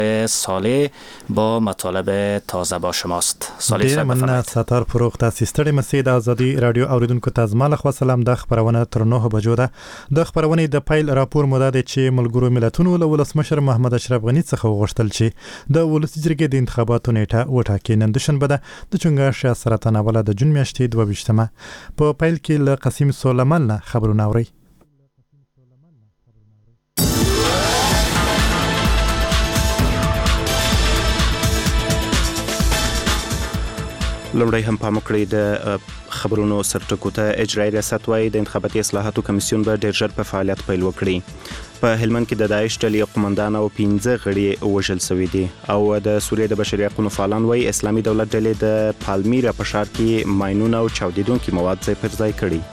صالح با مطالب تازه با شماست. صالح صاحب من ستار فروغ تاسو ستړي مسید ازادي رادیو اوریدونکو ته زما خو سلام. د خبرونه تر 9 بجو ده. د خبرونه د پایل راپور مدد چې ملګرو ملتونو له ولسمشر محمد اشرف غنی څخه وغوښتل چې د ولسی جرګې د انتخاباتو نیټه وټاکي. نن دوشنبه ده د چنګاښ سرطان اوله د جون میاشتې 22مه په پایل کې له قاسم سلیمان نه خبرونه اوري. لومړی هم پام وکړئ د خبرونو سرټکو ته. اجرایي ریاست وايي د انتخاباتي اصلاحاتو کمیسیون به ډېر ژر په فعالیت پیل وکړي. په هلمند کې د داعش ډلې قومندان او 15 غړي وژل شوي دي او د سوریې د بشري حقوقو فعالان وايي اسلامي دولت ډلې د پالمیرا په ښار کې ماینونه او چاودیدونکي مواد ځای پر ځای کړي.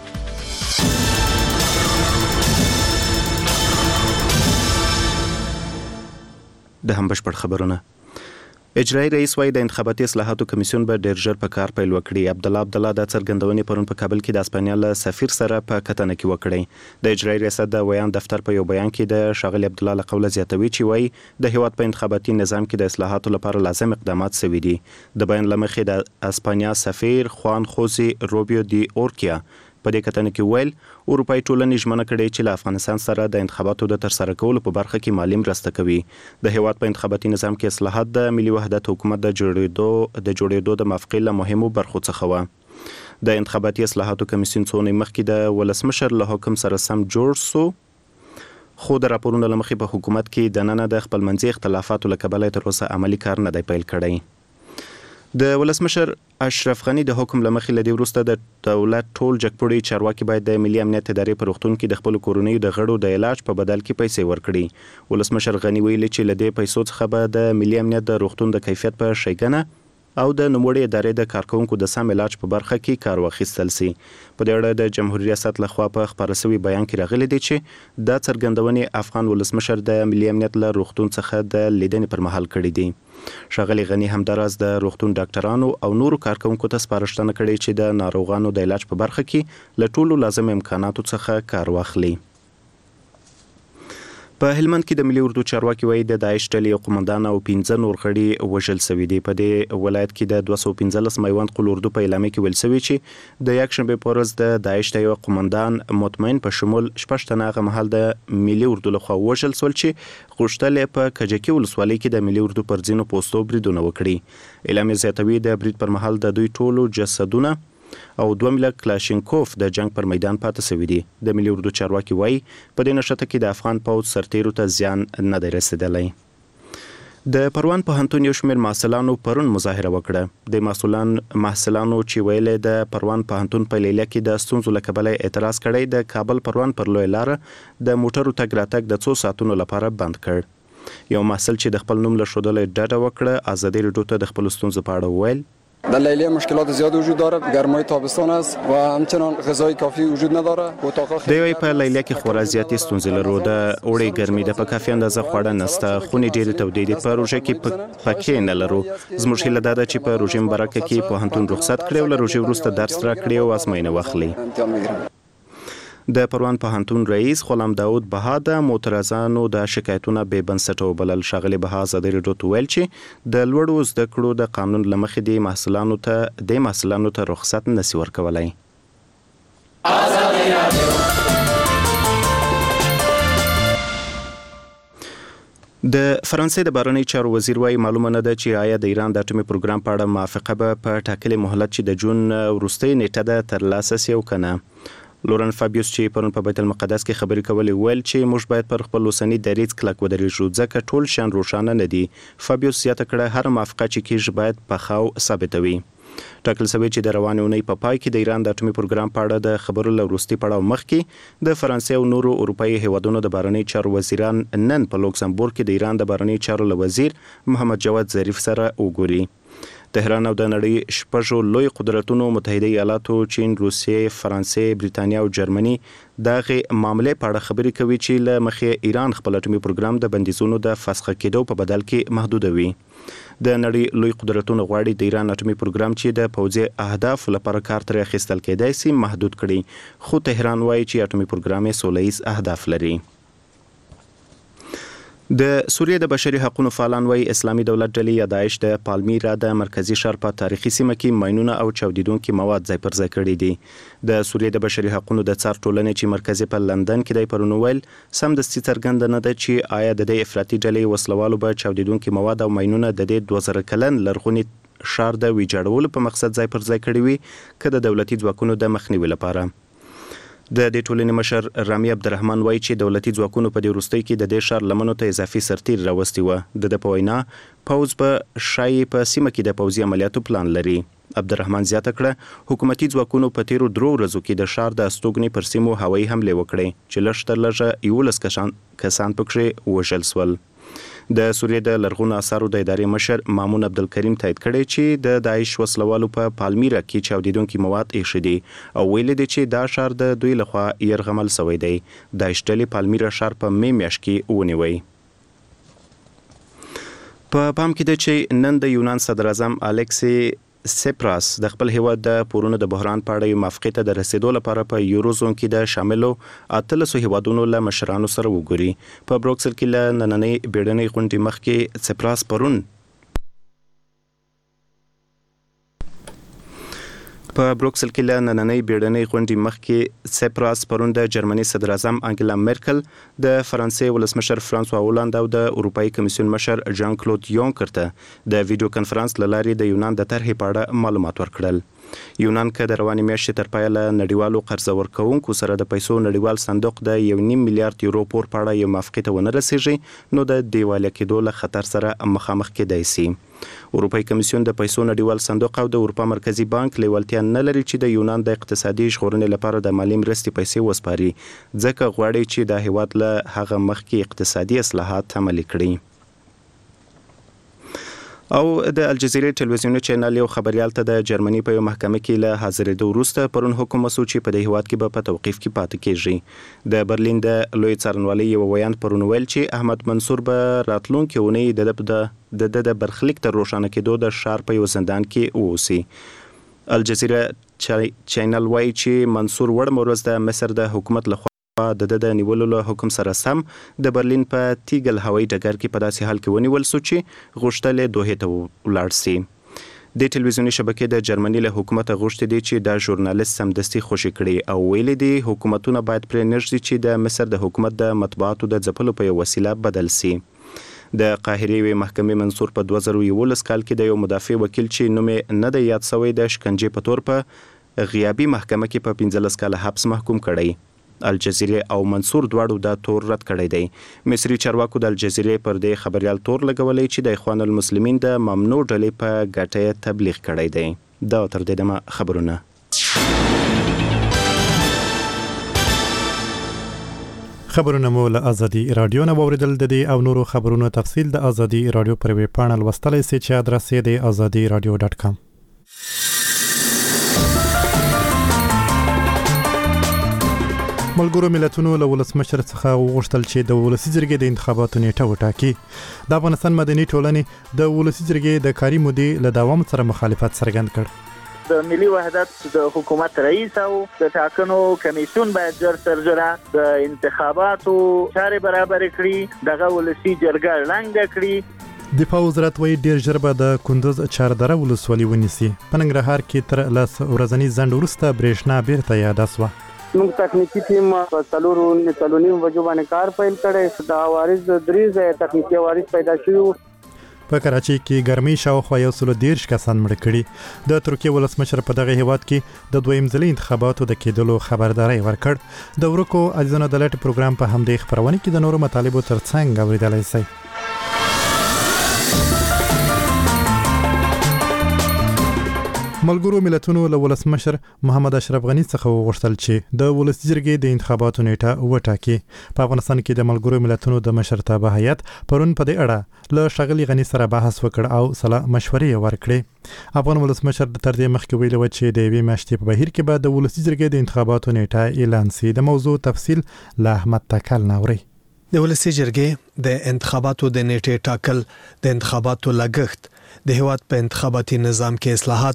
د هم بشپړ خبرونه. اجرایي رئیس وايي د انتخاباتي اصلاحاتو کمیسیون به ډېر ژر په کار پیل وکړي. عبدالله د څرګندونې پرون په کابل کې د اسپانیا له سفیر سره په کتنه کې وکړي. د اجرایي ریاست د ویان دفتر په یو بیان کې د شاغلي عبدالله له قوله زیاتوي چې وايي د هیواد په انتخاباتي نظام کې د اصلاحاتو لپاره لازم اقدامات شوي دي. د بیان لمخې د اسپانیا سفیر خوان خوزي روبیو دی اورکیا په دې کتنه کې ویل اروپای ټولنې ژمنه کړې چې له افغانستان سره د انتخاباتو د ترسره کولو په برخه کې مالی مرسته کوي. د هیواد په انتخاباتي نظام کې اصلاحات د ملي وحدت حکومت د جوړېدو د موافقې له مهمو برخو څخه و. د انتخاباتي اصلاحاتو کمیسیون څو مخکې د ولسمشر له حکم سره سم جوړ سو، خو د راپورونو له مخې په حکومت کې د نن د خپلمنځي اختلافاتو له کبله تر اوسه عملی کار نه دی پیل کړی. د ولسمشر اشرف غنی د حکم لمخې لدی وروسته د دولت ټول جګپوړي چارواکي باید د ملي امنیت ادارې په روغتون کې د خپل کورونی د غړو د علاج په بدل کې پیسې ورکړي. ولسمشر غنی ویلي چې لدی پیسو څخه به د ملي امنیت د روغتون د کیفیت په شیګنه او د نوموړي ادارې د کارکونکو د سم علاج په برخه کې کار واخیستل سي. په دې اړه د جمهوریت ریاست لخوا په خبرو شوی بیان کې راغلي دي چې د څرګندونې افغان ولسمشر د ملي امنیت له روغتون څخه د لیدنې پر مهال کړي دي. شاغلي غنی هم دراز د روغتون ډاکټرانو او نورو کارکونکو ته سپارښتنه کړې چې د ناروغانو د علاج په برخه کې له ټولو لازم امکاناتو څخه کار واخلي. په هلمند کې د ملي اردو چارواکي وایي د داعش ډلې قومندان او 15 نور غړي وژل شوي دي. په دې ولایت کې د 215 میوند قل اردو په اعلامیه کې ویل شوی چې د یکشنبه په ورځ د داعش د یو قومندان مطمئن په شمول 6 تنه هغه مهال د ملي اردو لخوا وژل شول چې غوښتل په کجکي ولسوالۍ کې د ملي اردو پر ځینو پوسټو بریدونه وکړي. اعلامیه زیاتوي د برید پر مهال د دوی ټولو جسدونه او 2 مله کلاشینکوف د جنگ پر میدان پاتې شوی دي. د ملي اردو چارواکي وایي په دې نښته کې د افغان پوځ سرتیرو ته زیان نه دی رسیدلی. د پروان پوهنتون یو شمېر محصلانو پرون مظاهره وکړه. د محصلانو چې ویلې د پروان پوهنتون په لیلیه کې د ستونزو له کبله اعتراض کړی د کابل پروان پر لوی لار د موټرو تګ راتګ د 2 ساعتونو لپاره بند کړ. یو محصل چې د خپل نوم له ښودلو ډډه وکړه ازادي رادیو ته د خپل ستونزو په اړه ویل در لیلیه مشکلات زیاد وجود دارد، گرمای تابستان است و همچنان غذای کافی وجود نداره. دوی په لیلیه کې خورا زیاتې ستونزې لرو. د اوړي ګرمي د په کافي اندازه خواړه نشته، خونې ډېرې تودې دي، په روژه کې پکې نه لرو. زموږ هیله دا ده چې په روژې مبارکه کې پوهنتون رخصت کړي او له روژې وروسته درس راکړي او ازموینه واخلي. د پروان پوهنتون رئیس غلام داود بها د معترضانو د شکایتونو به بنسټ وبلل. شاغلي بها ازادي رادیو ته ویل چې د لوړو زده کړو د قانون لمخې د محصلانو ته رخصت نشي ورکولای. د فرانسې د بهرنی چارو وزیر وايي معلومه نه ده چې آیا د ایران د اټومي پروګرام په اړه موافقه به په ټاکلي مهلت چې د جون وروستۍ نیټه ده ترلاسه شي او کنه. لورن فابیوس چې پرون په بیت المقدس کې خبرې کولې ویل چې موږ باید پر خپل اوسنی دریځ کلک ودرېږو ځکه ټول شان روښانه نه دي. فابیوس زیاته کړه هر موافقه چې کیږي باید په خاو ثابتوي. ټاکل شوی چې د روانې اونۍ په پای کې د ایران د اټومي پروګرام په اړه د خبرو له وروستي پړاو مخکې د فرانسې او نورو اروپایي هیوادونو د بهرنی چارو وزیران نن په لوکسمبورګ کې د ایران د بهرنی چارو له وزیر محمد جواد ظریف سره وګوري. تهران او د نړۍ شپږو لوی قدرتونو متحده ایالاتو، چین، روسیې، فرانسې، بریتانیا او جرمني دغه معاملې په اړه خبرې کوي چې له مخې ایران خپل اټومي پروګرام د بندیزونو د فسخ کېدو په بدل کې محدودوي. د نړۍ لوی قدرتونو غواړي د ایران اټومي پروګرام چې د پوځي اهداف لپاره کار ترې اخیستل کېدای شي محدود کړي، خو تهران وایي چې اټومي پروګرام یې سوله ییز اهداف لري. د سوریې د بشري حقوقو فعالان وایي اسلامي دولت ډلې یا داعش د پالمیرا د مرکزی ښار په تاریخي سیمه کې ماینونه او چاودیدونکي مواد ځای پر ځای کړي دي. د سوریې د بشري حقوقو د څار ټولنې چې مرکزی په لندن کې دی پرون ویل سمدستي څرګنده نه ده چې آیا د دې افراطي ډلې وسلوالو به چاودیدونکي مواد او ماینونه د دې 2000 کلن لرغوني ښار د ویجاړولو په مقصد ځای پر ځای کړي وي که د دولتي ځواکونو د مخنیوي لپاره. د دې ټولنې مشر رامي عبدالرحمن وایي چې دولتي ځواکونو په دې وروستۍ کې د دې ښار لمنو ته اضافي سرتیر راوستي و. د په وینا پوز په شای په سیمه کې د پوځي عملیاتو پلان لري. عبدالرحمن زیاته کړه حکومتي ځواکونو په تیرو 3 ورځو کې د ښار د استوګنې پر سیمو هوایي حمله وکړې چې لږ تر لږه 11 کسان پکې وژل شول. د سوریې د لرغونو آثارو د ادارې مشر مامون عبدالکریم تایید کړی چې د داعش وسلوالو په پالمیرا کې چاودیدونکي مواد ایښي دي او ویل دي چې دا ښار د دوی لخوا يرغمل شوی دی. داعش ډلې پالمیرا ښار په می میاشت کې ونیوی. په پام کې ده چې نن د یونان صدر اعظم الکسی سپراس د خپل هیواد د پورونو د بحران په اړه یو موافقه ته د رسیدو لپاره په یوروزون کې د شاملو 13 هیوادونو له مشرانو سره وګوري. په بروکسل کې له نننۍ بیړنۍ غونډې مخکې سپراس پرون د جرمني صدر اعظم انګلا میرکل د فرانسې ولسمشر فرانسوا هولاند او د اروپאי کمیسیون مشر جان کلود یونکر ته د ویډیو کانفرنس لاري د یونان د طرحې په اړه معلومات ورکړل. یونان که د رواني میاشتې تر پایه له نړیوالو قرض ورکوونکو سره د پیسو نړیوال صندوق د 1.5 میلیارډ یورو پور په اړه یو موافقه ته ونه رسیږي نو د دیوالیه کېدو له خطر سره مخامخ کېدای شي. اروپאי کمیسیون د پیسو نړیوال صندوق او د اروپا مرکزی بانک لیوالتیا نه لري چې د یونان د اقتصادي ژغورنې لپاره د مالی مرستې پیسې وسپاري ځکه غواړي چې د هیواد له هغه مخکې اقتصادي اصلاحات عملي کړي. او د الجزیرې ټلویزیوني چینل یو خبريال ته د جرمني په یو محکمه کې له حاضرېدو وروسته پرون حکم وسو چې په دې هیواد کې به په توقیف کې پاتې کیږي. د برلین د لوی څارنوالۍ یو ویان پرون ویل چې احمد منصور به راتلونکي اونۍ د برخلیک تر روښانه کېدو د ښار په یو زندان کې اوسي. الجزیره چینل وایي چې منصور وړ مرز د مصر د حکومت لخوا د نیولو له حکم سره سم د برلین په تیګل هوایي ډګر کې په داسې حال کې ونیول شو چې غوښتل دوه ته ولاړ شي. د ټلویزیوني شبکې د جرمني له حکومت غوښتي دي چې د ژورنالیست سمدستي خوشي کړي او ویل دي حکومتونه باید پرې نږدې چې د مصر د حکومت د مطبوعاتو د ځپلو په وسیله بدل شي. د قاهرې محکمې منصور په 2011 کال کې د یو مدافع وکیل چې نوم نه دی یاد شوی د شکنجې په تور په غیابي محکمه کې په 15 کاله حبس محکوم کړی. الجزیره او منصور دواړو دا تور رد کړی دی. مصری چارواکو د الجزیره پر دې خبريال تور لګولې چې د اخوان المسلمین د ممنوع ډلې په ګټه تبلیغ کړی دی. دا تر دې دمه خبرونه. خبرونه مو له ازادي رادیو نه اوریدل د دې او نورو خبرونو تفصیل د ازادي رادیو پر ویب پاڼه لوستلای شئ چې ادرس یې د azadiradio.com. ملګرو ملتونو له ولسمشر څخه وغوښتل چې د ولسي جرګې د انتخاباتو نیټه وټاکي. د افغانستان مدني ټولنې د ولسي جرګې د کاري مودې له دوام سره مخالفت څرګند کړ. د ملي وحدت د حکومت رئیس او د ټاکنو کمیسیون باید ژر د انتخاباتو چارې برابر کړي، دغه ولسي جرګه ړنګه کړي. دفاع وزارت وایي ډیر ژر به د کندوز چاردره ولسوالي ونیسي. په ننګرهار کې تر 10 ورځني ځنډ وروسته برېښنا بیرته یاده شوه. موږ تخنیکی ټیم په څلورو بجو باندې کار پیل کړی. د عوارض درې تخنیکی عوارض پیدا شوي. په کراچۍ کې ګرمي شاوخوا 130 کسان مړه کړي. د ترکیې ولسمشر په دغه هیواد کې د دویم ځلي انتخاباتو د کېدلو خبرداري ورکړ. د ورکو عزیزانو د لټ پروګرام په همدې خبرونه کې د نورو مطالبو ترڅنګ اوریدلای شئ. ملګرو ملتونو له ولسمشر محمد اشرف غنی څخه وغوښتل چې د ولسي جرګې د انتخاباتو نیټه وټاکي. په افغانستان کې د ملګرو ملتونو د مشرتابه هیئت پرون په دې اړه له ښاغلي غنی سره بحث وکړ او صلاح مشورې ورکړې. افغان ولسمشر د تر دې مخکې ویلي و چې د یوې میاشتې په بهیر کې به د ولسي جرګې د انتخاباتو نیټه اعلان شي. د موضوع تفصیل له احمد تکل ناوري. د ولسي جرګې د انتخاباتو د نیټې ټاکل، د انتخاباتو لګښت، د هیواد په انتخاباتي نظام کې اصلاحات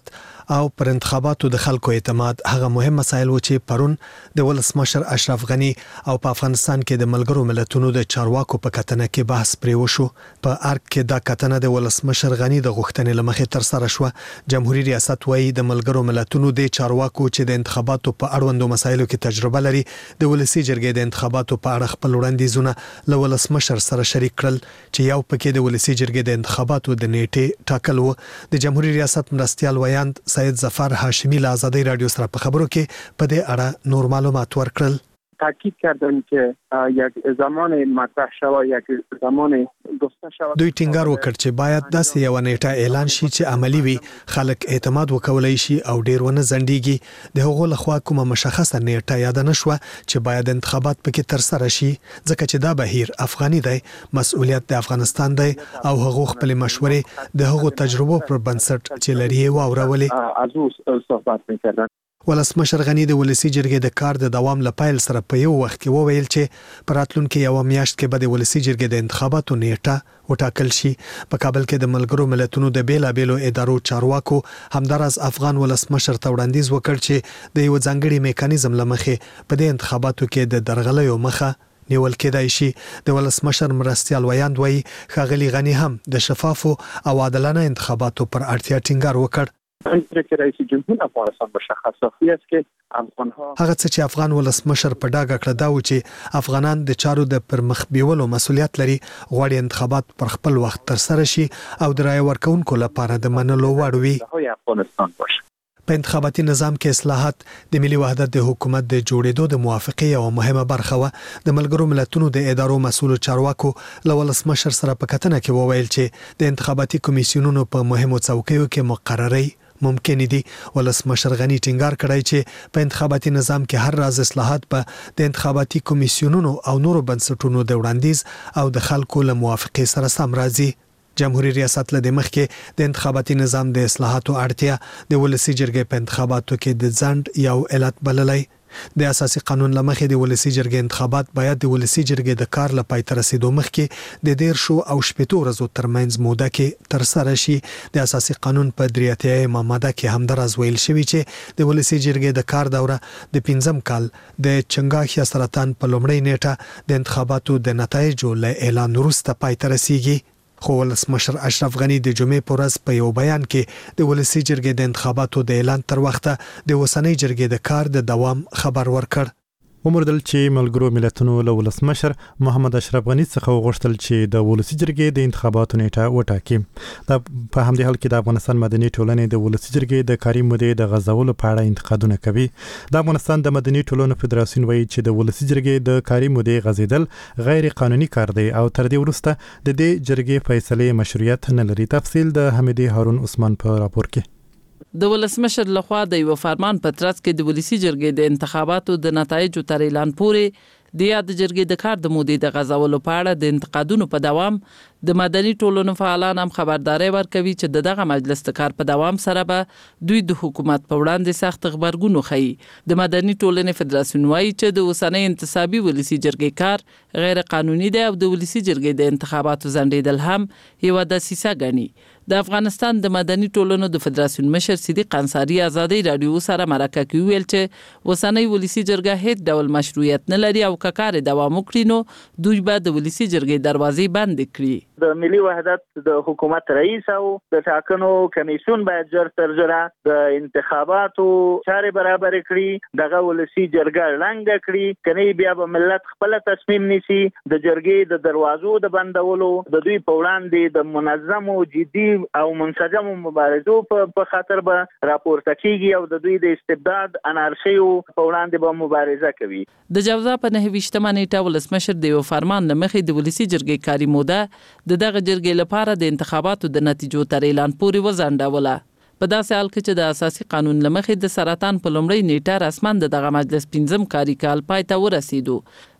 او پر انتخاباتو د خلکو اعتماد هغه مهم مسایل و چې پرون د ولسمشر اشرف غنی او په افغانستان کې د ملګرو ملتونو د چارواکو په کتنه کې بحث پرې وشو. په ارګ کې دا کتنه د ولسمشر غنی د غوښتنې لمخې تر سره شو. جمهوریت ریاست وايي د ملګرو ملتونو د چارواکو چې د انتخاباتو په اړوندو مسایلو کې تجربه لري د ولسی جرګې د انتخاباتو په اړه خپل وړاندیزونه له ولسمشر سره شریک کړل چې یو پکې د ولسی جرګې د انتخاباتو د نیټه ټاکل و. د جمهوریت ریاست مرستیال ویاند سید ظفر هاشمی له آزادی رادیو سره په خبرو کې په دې اړه نور معلومات ورکړل. تاکید کردن که یک زمان مطرح شوه یک زمان گفته شوه. دوی ټینګار وکړ چې باید داسې یو نیټه اعلان شي چې عملی وي، خلک اعتماد وکولای شي او ډیر ونه ځنډيږي. د هغو لخوا کومه مشخصه نیټه یاد نه شوه چې باید انتخابات پکې تر سره شي، ځکه چې دا بهیر افغاني دی، مسؤلیت د افغانستان دی او هغو خپل مشورې د هغو تجربو پر بنسټ چې لري واورولې. از صحبت می‌کردن. ولسمشر غنی د ولسی جرګې د کار د دوام لپاره سره په یو وخت کې وویل چې په راتلونکي یو میاشت کې به د ولسی جرګې د انتخاباتو نیټه وټاکل شي. په کابل کې د ملګرو ملتونو د بیلابېلو ادارو چارواکو همدارس افغان ولسمشر ته وړاندیز وکړ چې د یو ځانګړي میکانیزم لمخې په دې انتخاباتو کې د درغلیو مخه نیول کېدای شي. د ولسمشر مرستیال ویاند وایي ښاغلي غنی هم د شفافو او عادلانه انتخاباتو پر اړتیا ټینګار وکړ. رئیس جمهور افغانستان مشخصه است که افغانها هغه څه چې افغان ولسمشر په ډاګه کړ دا و چې افغانان د چارو د پرمخ بیولو مسولیت لري، غواړي انتخابات پر خپل وخت تر سره شي او د رای ورکونکو لپاره د منلو وړ وي. افغانستان باشه. په انتخاباتي نظام کې اصلاحات د ملي وحدت د حکومت د جوړېدو د موافقې یو مهمه برخه و. د ملګرو ملتونو د ادارو مسؤل چارواکو له ولسمشر سره په کتنه کې وویل چې د انتخاباتي کمیسیونونو په مهمو څوکیو کې مقرري ممکن دي. ولسمشر غنی ټینګار کړی چې په انتخاباتي نظام کې هر راز اصلاحات په د انتخاباتي کمیسیونونو او نورو بنسټونو د وړاندیز او د خلکو له موافقې سره سم راځي. جمهوریت ریاست له مخکې د انتخاباتي نظام د اصلاحاتو اړتیا د ولسی جرګې په انتخاباتو کې د ځنډ یو علت بللی. د اساسي قانون لمخې د ولسی جرګې انتخابات باید د ولسی جرګې د کار لپاره تر رسیدو مخکې د 10 او 15 ورځو ترمنځ موده کې تر سره شي. د اساسي قانون په 3 ماده کې هم درز ویل شوی چې د ولسی جرګې د کار دوره د 15 کال د چنګاښ سرطان په لومړۍ نیټه د انتخاباتو د نتایجو له اعلان وروسته پای ته رسیږي. خو ولسمشر اشرف غنی د جمعې په ورځ په یو بیان کې د ولسی جرګې د انتخاباتو د اعلان تر وخته د اوسنۍ جرګې د کار د دوام خبر ورکړ. ومردل چې ملګرو ملتونو له ولسمشر محمد اشرف غنی څخه وغوښتل چې د ولسی جرګې د انتخاباتو نیټه وټاکي. دا په همدې حال کې د افغانستان مدني ټولنې د ولسی جرګې د کاري مودې د غځولو په اړه انتقادونه کوي. د افغانستان د مدني ټولنو فدراسیون وایي چې د ولسی جرګې د کاري مودې غځیدل غیر قانوني کار دی او تر دې وروسته د دې جرګې فیصله مشروعیت نه لري. تفصیل د حمیدی هارون عثمان په راپور کې. د ولسمشر لخوا د یو فرمان په ترڅ کې د ولسی جرګې د انتخاباتو د نتایجو تر اعلان پورې د یاد جرګې د کار د مودې د غځولو په اړه د انتقادونو په دوام د مدني ټولنو فعالان هم خبرداري ورکوي چې دغه مجلس د کار په دوام سره به دوی د حکومت په وړاندې سخت خبرګون وخی. د مدني ټولنې فدراسیون وايي چې د اوسنۍ انتصابي ولسی جرګې کار غیر قانوني دی او د ولسی جرګې د انتخاباتو ځنډیدل هم یو دسیسه ګڼي. د افغانستان د مدني ټولنو د فدراسیون مشر صدیق انصاری آزادی رادیو سره مرکه کې ویل چې اوسنۍ ولسی جرګه هیڅ ډول مشروعیت نه لري او کار دوام وکړي نو دوی به د ولسی جرګې دروازې بند کړي. د ملي وحدت د حکومت رئیس او د ټاکنو کمیسیون باید ژر تر ژره د انتخاباتو چارې برابر کړي، دغه ولسی جرګه لنګ کړي، کني بیا به ملت خپل تصمیم نیسي د جرګې د دروازو د بندولو د دوی په وړاندې د منظم او جدي او منسجم مبارزو په خاطر به راپورته کیږي او د دوی د استبداد انارشي په وړاندې به مبارزه کوي. د جوزا په 29 نیټه ولسمشر د یو فرمان لمخې د ولسی جرګې کاري موده د دغه جرګې لپاره د انتخاباتو د نتیجو تر اعلان پورې وځنډوله. په داسې حال کې چې د اساسي قانون لمخې د سرطان په لومړۍ نیټه رسماً دغه مجلس 15 کاري کال پای ته ورسېدو.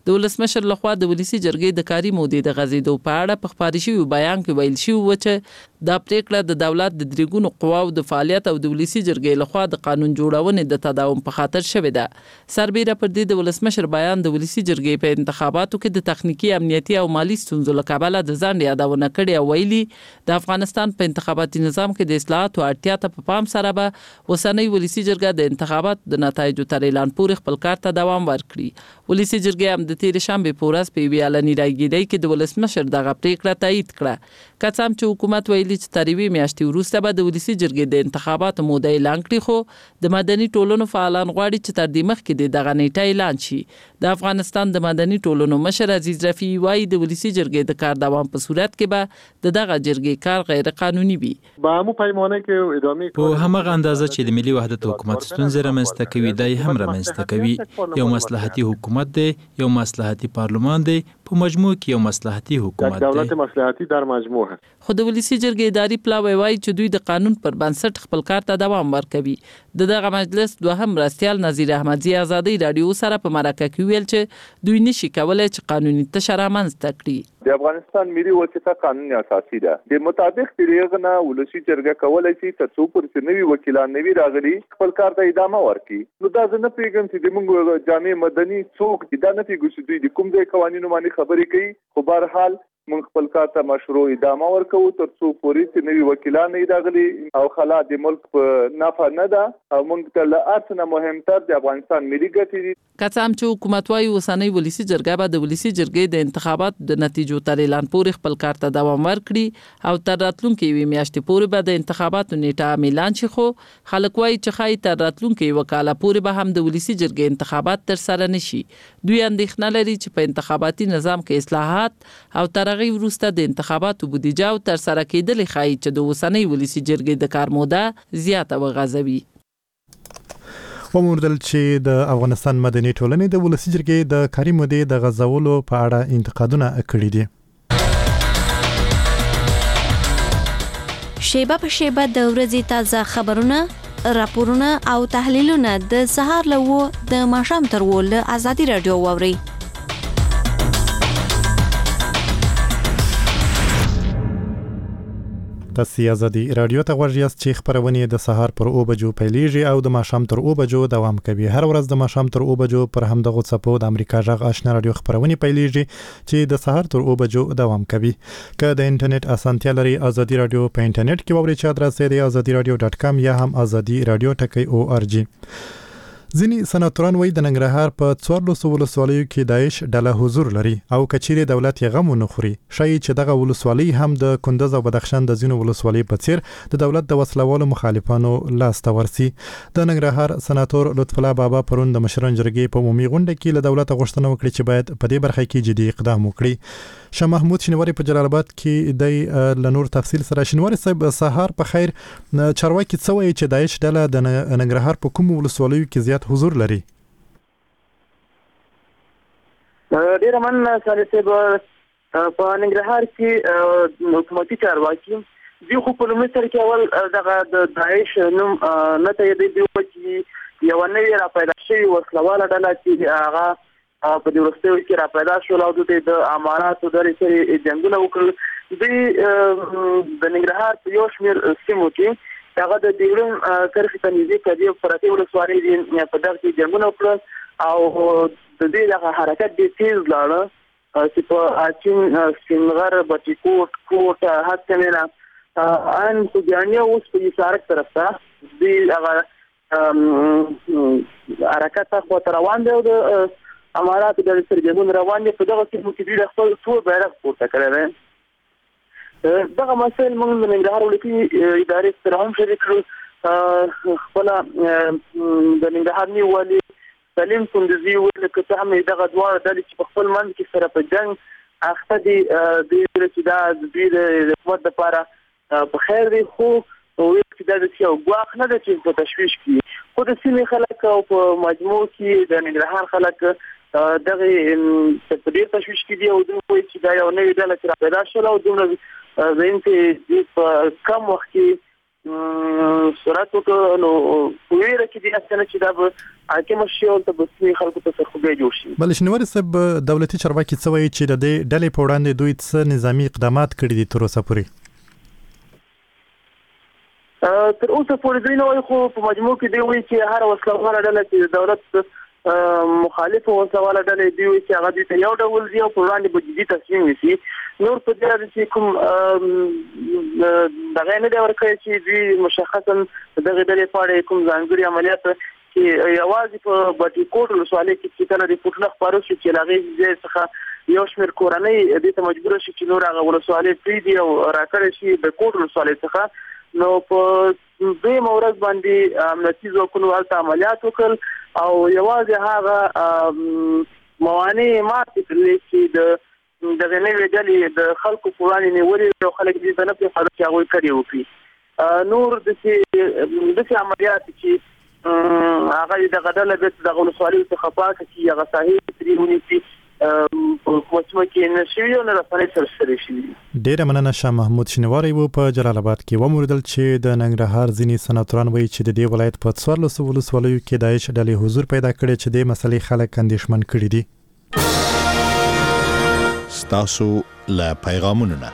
د ولسمشر لخوا د ولسی جرګې د کاري مودې د غزیدو په اړه په خبري شوی بیان کې ویل شوی و چې دا پریکړه د دولت د درېګونو قواو د فعالیت او د ولسی جرګې لخوا د قانون جوړونې د تداوم په خاطر شوی ده. سربېره پر دې د ولسمشر بیان د ولسی جرګې په انتخاباتو کې د تخنیکی امنیتي او مالی ستونزو له کبله د ځنډ یادونه کړې او ویلي د افغانستان په انتخاباتي نظام کې د اصلاحاتو اړتیا ته په پام سره به وسنۍ ولسی جرګه د انتخابات د نتایجو تر اعلان پورې خپل کار ته دوام ورکړي. ولسی جرګې هم د تیر شنبه په ورځ په ویالنی راګیدای کې د ولسمشر دغه پریکړه تایید کړه. کڅام چې حکومت ویلي چې تریوي میاشتې وروسته به د ولسی جرګې د انتخاباتو موده اعلان کړي، خو د مدني ټولنو فعالان غواړي چې تر دې مخکې د دغه نیټه اعلان شي. د افغانستان د مدني ټولنو مشر عزیز رفیعي وایي د ولسی جرګې د کار دوام په صورت کې به دغه جرګې کار غیر قانوني وي. په همو پیمانه کې ادامه په همغه اندازه چې د ملي وحدت حکومت ستونزې رامنځته کوي دای هم رامنځته کوي. یو مصلحتي حکومت دی، یو مصلحتي پارلمان دی، په مجموع کې یو مصلحتي حکومت دی. دولت مصلحتي در مجموع هست. خو د ولسی جرګې اداري پلاوی وایي چې دوی د قانون پر بنسټ خپل کار ته دوام ورکوي. دغه مجلس دوهم مرستیال نظیر احمدزي ازادي رادیو سره په مرکه کې ویل چې دوی نشي کولای چې قانوني تشه رامنځته کړي. د افغانستان ملي وظیفه قانوني اساسي ده. د مطابق دغه نه ولسی جرګه کولای شي چې څو پر نوي وکیلان نوي راغلي خپل کار ته ادامه ورکړي. نو دا ځنه پیغام چې د موږ جامع مدني څوک دا نه پیګو چې دوی د کوم ځای قوانینو باندې خبرې کوي. خو بهر حال موږ خپل کار ته مشروع ادامه ورکوو تر څو پورې چې نوي وکیلان نه راغلي او خلا د ملک په نفع نه ده او موږ ته له ارڅ نه مهمتر د افغانستان ملي ګټې دي. کڅام چې حکومت وايي وسنۍ ولسی جرګه به د ولسی جرګې د انتخابات د نتیجو تر اعلان پورې خپل کار ته دوام ورکړي او تر راتلونکي میاشتې پورې به د انتخاباتو نیټه اعلان شي. خو خلک وايي چې خای تر راتلونکي وکاله پورې به هم د ولسی جرګې انتخابات تر سره نشي. دوی اندېښنه لري چې په انتخاباتي نظام کې اصلاحات او ترغیب وروسته د انتخاباتو بودیجه او تر سره کېدل خای چې د وسنۍ ولسی جرګې د کار موده زیاته وغځوي. وموندل چې د افغانستان مدني ټولنې د ولسی جرګې د کاري مودې د غځولو په اړه انتقادونه کړي دي. شیبه په شیبه د ورځې تازه خبرونه، راپورونه او تحلیلونه د سهار له د ماښام تر له ازادي رادیو واوري. تاسو ازادي رادیو ته غوږ یاست چې خبرونه د سهار پر 9 بجو پیلېږي او د ماښام تر 9 بجو دوام کوي. هر ورځ د ماښام تر 9 بجو پر همدغه څپو د امریکا جغ آشنا رادیو خبرونه پیلېږي چې د سهار تر 9 بجو دوام کوي. که د انټرنیټ اسانتیا لري ازادي رادیو په انټرنیټ کې ووري چې ادرس یې azadiradio.com یا هم azadiradio.org. ځینی سناتوران وایي د ننګرهار په 14 ولسوالیو کې داعش ډله حضور لري او کچېره دولت یې غم نه خوري. شایي چې دغه ولسوالۍ هم د کندز او بدخشان د ځینو ولسوالۍ په څیر د دولت د وسلوالو مخالفانو لاس ته ورسي. د ننګرهار سناتور لطف الله بابا پرون د مشران جرګې په عمومي غونډه کې له دولت غوښتنه وکړه چې باید په دې برخه کې جدي اقدام وکړي. شاه محمود شینواری په جلال آباد کې د لنور تفصیل سره. شینواری صاحب سهار په خیر. چارواکي څه وایي چې داعش ډله د ننګرهار په کوم ولسوالیو کې زیات حضور لري؟ ډیر مننه سالسه په ننګرهار کې حکومتي چارواکي دی خو په لومړي سر کې اول دغه د داعش نوم نه ته دی چې یو نوې را پیدا شوی وسلواله ډله چې هغه په دې ورستیو کې را پیدا شول او د اماراتو درې سره جنگونه وکړل. دوی د ننګرهار په یو شمېر سیمو کې هغه د دیورن کرښې ته نږدې کدي پراتې ولسوالۍ دي په دغه کې جنگونه وکړل او د دې دغه حرکت ډېر تیز لاړه چې په اچین سینغر بټي کوټ هڅمنه ان سوګانیا اوس په اشاره طرف ته دی هغه حرکت خو تر روان دی او د امارات د سرګون روان دي په دغه کې د خپل ټول بیرغ پورته کړی دی. دغه مسایل موږ د ننګرهار ولایتي ادارې سره هم شریک کړو. خپل د ننګرهار نیولې سلیم کندزي ویل چې هم دغه دواړه ډلې چې په خپل منځ کې سره په جنگ اخته دي د رسیدا د حکومت لپاره په خیر دی خو ویل چې دا د یو ګواښ نه ده چې په تشویش کې خو د سیمې خلک او په مجموع کې د ننګرهار خلک دغه په دې تشویش کې دی او دوی وایي چې دا یو نوې ډله چې پیدا شوه او دوی زین چې په کم وخت کې سرعت وکړو نو ویره کې دي چې دا به حاکم شي او ته به خلکو ته سرخوږی جوړ شي. بل شنواری صاحب دولتي چارواکي څه وایي چې د دې ډلې په وړاندې دوی څه نظامي اقدامات کړي دي تر اوسه پورې؟ تر اوسه پورې دوی نو خو په مجموع کې دی وایي چې هر وسلواله ډله چې دولت مخالف وسلواله ډله دی وایي چې هغه د یو ډول دی او په وړاندې به جدي تصمیم نیسي. نور په دې اړه چې کوم دغه نه دی ورکړی چې دوی مشخصا دغه ډلې په اړه کوم ځانګړي عملیات چې یوازې په بټي کوټ ولسوالۍ کې چې کله ریپورټونه خپاره شو چې هغې ځای څخه یو شمېر کورنۍ دې ته مجبوره شي چې نور هغه ولسوالۍ پرېږدي او راکړی شي د کوټ ولسوالۍ څخه. نو په دویمه ورځ باندې امنیتي ځواکونو هلته عملیات وکړل او یوازې هغه موانع ماتې کړلې چې دغه نوې ډلې د خلکو په وړاندې نیولې او خلک دې ته نه پرېښودل چې هغوی کړې وکړي. نور داسې عملیات چې هغه دغه ډله دغه ولسوالیو څخه پاکه کړي، هغه ساحې ترې ونیسي، په کوڅو کې نه شوي او نه رسنۍ سرسرې شوي. ډېره مننه. شاه محمود شینواری و په جلال آباد کې وموردل چې د ننګرهار ځینې سناتوران وایي چې د دې ولایت په 14 ولسوالیو کې داعش ډلې حضور پیدا کړی چې د مسلې خلک اندېښمن کړي دي. ستاسو له پیغامونو نه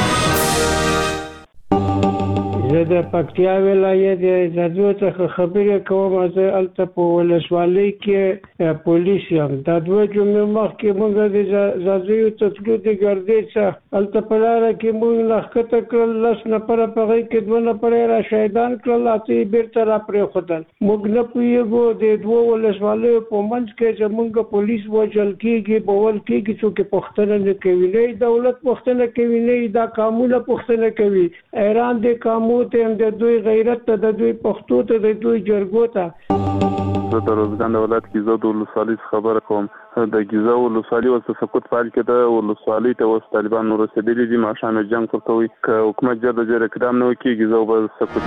زه د پکتیا ولایت د زادو څخه خبرې کوم. زه الته په ولسوالۍ کې پولیس یم. دا دوه جمعې مخکې موږ د زادو ته تلو د ګردې څخه الته په لاره کې موږ لښکته کړل، 10 نفره په هغې کې 2 نفره را شهیدان کړل، اته یې بېرته را پرېښودل. موږ نه پوهېږو د دوو ولسوالیو په منځ کې زموږ پولیس وژل کېږي، بول کېږي، څوک پوښتنه نه کوي، نه دولت پوښتنه کوي، نه دا قانون پوښتنه کوي. ایران د قانون ته د دوی غیرت ته، د دوی پښتو ته، د دوی جرګو ته. زه د روزګان ولایت کې زه د ولسوالۍ خبره کوم. د ګیزا ولسوالۍ اوس سقوط فعال کې د ولسوالۍ ته اوس طالبان نور رسېدلي دي. ماښام جنګ کوي که حکومت جر اقدام نه وکړي ګیزا به سقوط.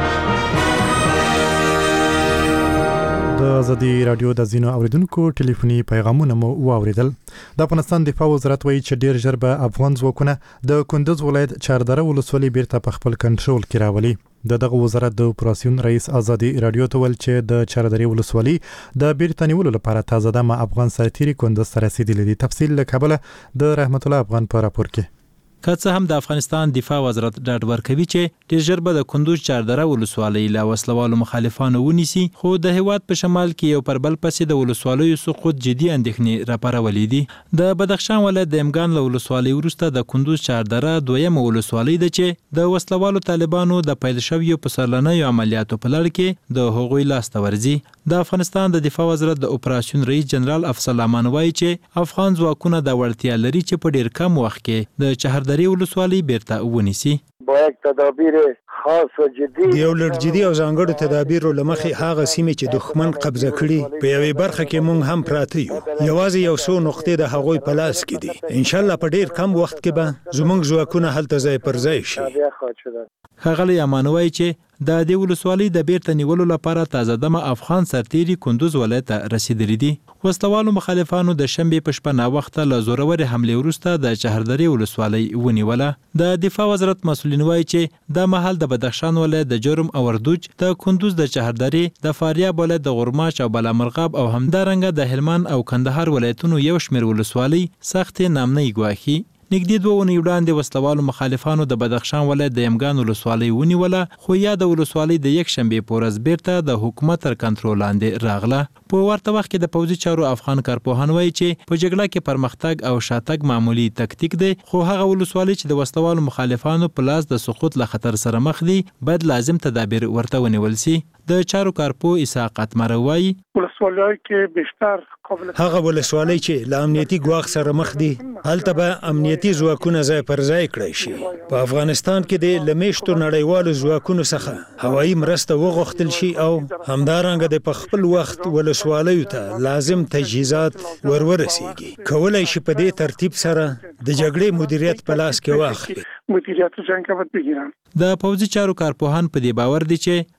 د ازادي رادیو د زینو اوریدونکو ټلیفوني پیغامونه مو واوریدل. د افغانستان دفاع وزارت وایي چې ډیر ژر به افغان ځواکونه د کندوز ولایت چاردره ولسوالۍ بیرته په خپل کنټرول کې راولي. دغه وزارت د اپراسیون رئیس ازادي رادیو ته ویل چې د چاردرې ولسوالۍ د بیرته نیولو لپاره تازه دمه افغان سرتیري کندوز ته رسیدلي دي. تفصیل له کابل د رحمت الله افغان په راپور کې. که څه هم د افغانستان دفاع وزارت ډاډ ورکوي چې ډیر ژر به د کندوز چاردره ولسوالۍ له وسلوالو مخالفانو ونیسي، خو د هیواد په شمال کې یو پر بل پسې د ولسوالیو سقوط جدي اندېښنې راپارولې دي. د بدخشان ولایت د امګان له ولسوالۍ وروسته د کندوز چاردره دویمه ولسوالۍ ده چې د وسلوالو طالبانو د پیل شویو پسرلنیو عملیاتو په لړ کې د هغوی لاسته ورځي. د افغانستان د دفاع وزارت د اپراسیون رئیس جنرال افضل امان وایي چې افغان ځواکونه د وړتیا لري چې په ډیر کم وخت کې د چهردرې ولسوالۍ بیرته ونیسي. باید تدابیر خاص و جدي یو لړ جدي او ځانګړو تدابیرو لمخې هغه سیمې چې دښمن قبضه کړي په یوې برخه کې مونږ هم پراته یو. یوازې یو څو نقطې د هغوی په لاس کې دي. ان شاء الله په ډیر کم وخت کې به زموږ ځواکونه هلته ځای پر ځای شي. ښاغلی امان وایي چې د دې ولسوالۍ د بیرته نیولو لپاره تازه دمه افغان سرتیري کندوز ولایت ته رسیدلي دي. وسلوالو مخالفانو د شنبې په شپه ناوخته له زورورې حملې وروسته د چهردرې ولسوالۍ ونیوله. د دفاع وزارت مسؤلین وایي چې دا مهال د بدخشان ولایت د جرم او اردوج، د کندوز د چهردرې، د فاریاب ولایت د غورماش او بلامرغاب او همدارنګه د هلمند او کندهار ولایتونو یو شمېر ولسوالۍ سختې نامنۍ ګواښي. نږدې 2 اونۍ وړاندې وسلوالو مخالفانو د بدخشان ولایت د امګان ولسوالۍ ونیوله، خو یا د ولسوالۍ د یک شنبې په ورځ بیرته د حکومت تر کنټرول لاندې راغله. په ورته وخت کې د پوځي چارو افغان کارپوهان وایي چې په جګړه کې پرمختګ او شاتګ معمولی تکتیک دی، خو هغه ولسوالۍ چې د وسلوالو مخالفانو په لاس د سقوط له خطر سره مخ دي باید لازم تدابیر ورته ونیول شي. د چارو کارپو اسحاق اتمره وایي ولسوالۍ کې بهتر هغه ولسوالۍ چې له امنیتي ګواښ سره مخ دي هلته به امنیتي ځواکونه ځای پر ځای کړی شي. په افغانستان کې د لمیشتو نړیوالو ځواکونو څخه هوایي مرسته وغوښتل شي او همدارنګه د په خپل وخت ولسوالیو ته لازم تجهیزات ورورسیږي. کولای شي په دې ترتیب سره د جګړې مدیریت په لاس کې واخلي. مدیریت څنګه باید بگیرن. د پوځي چارو کارپوهان په دې باور دي چې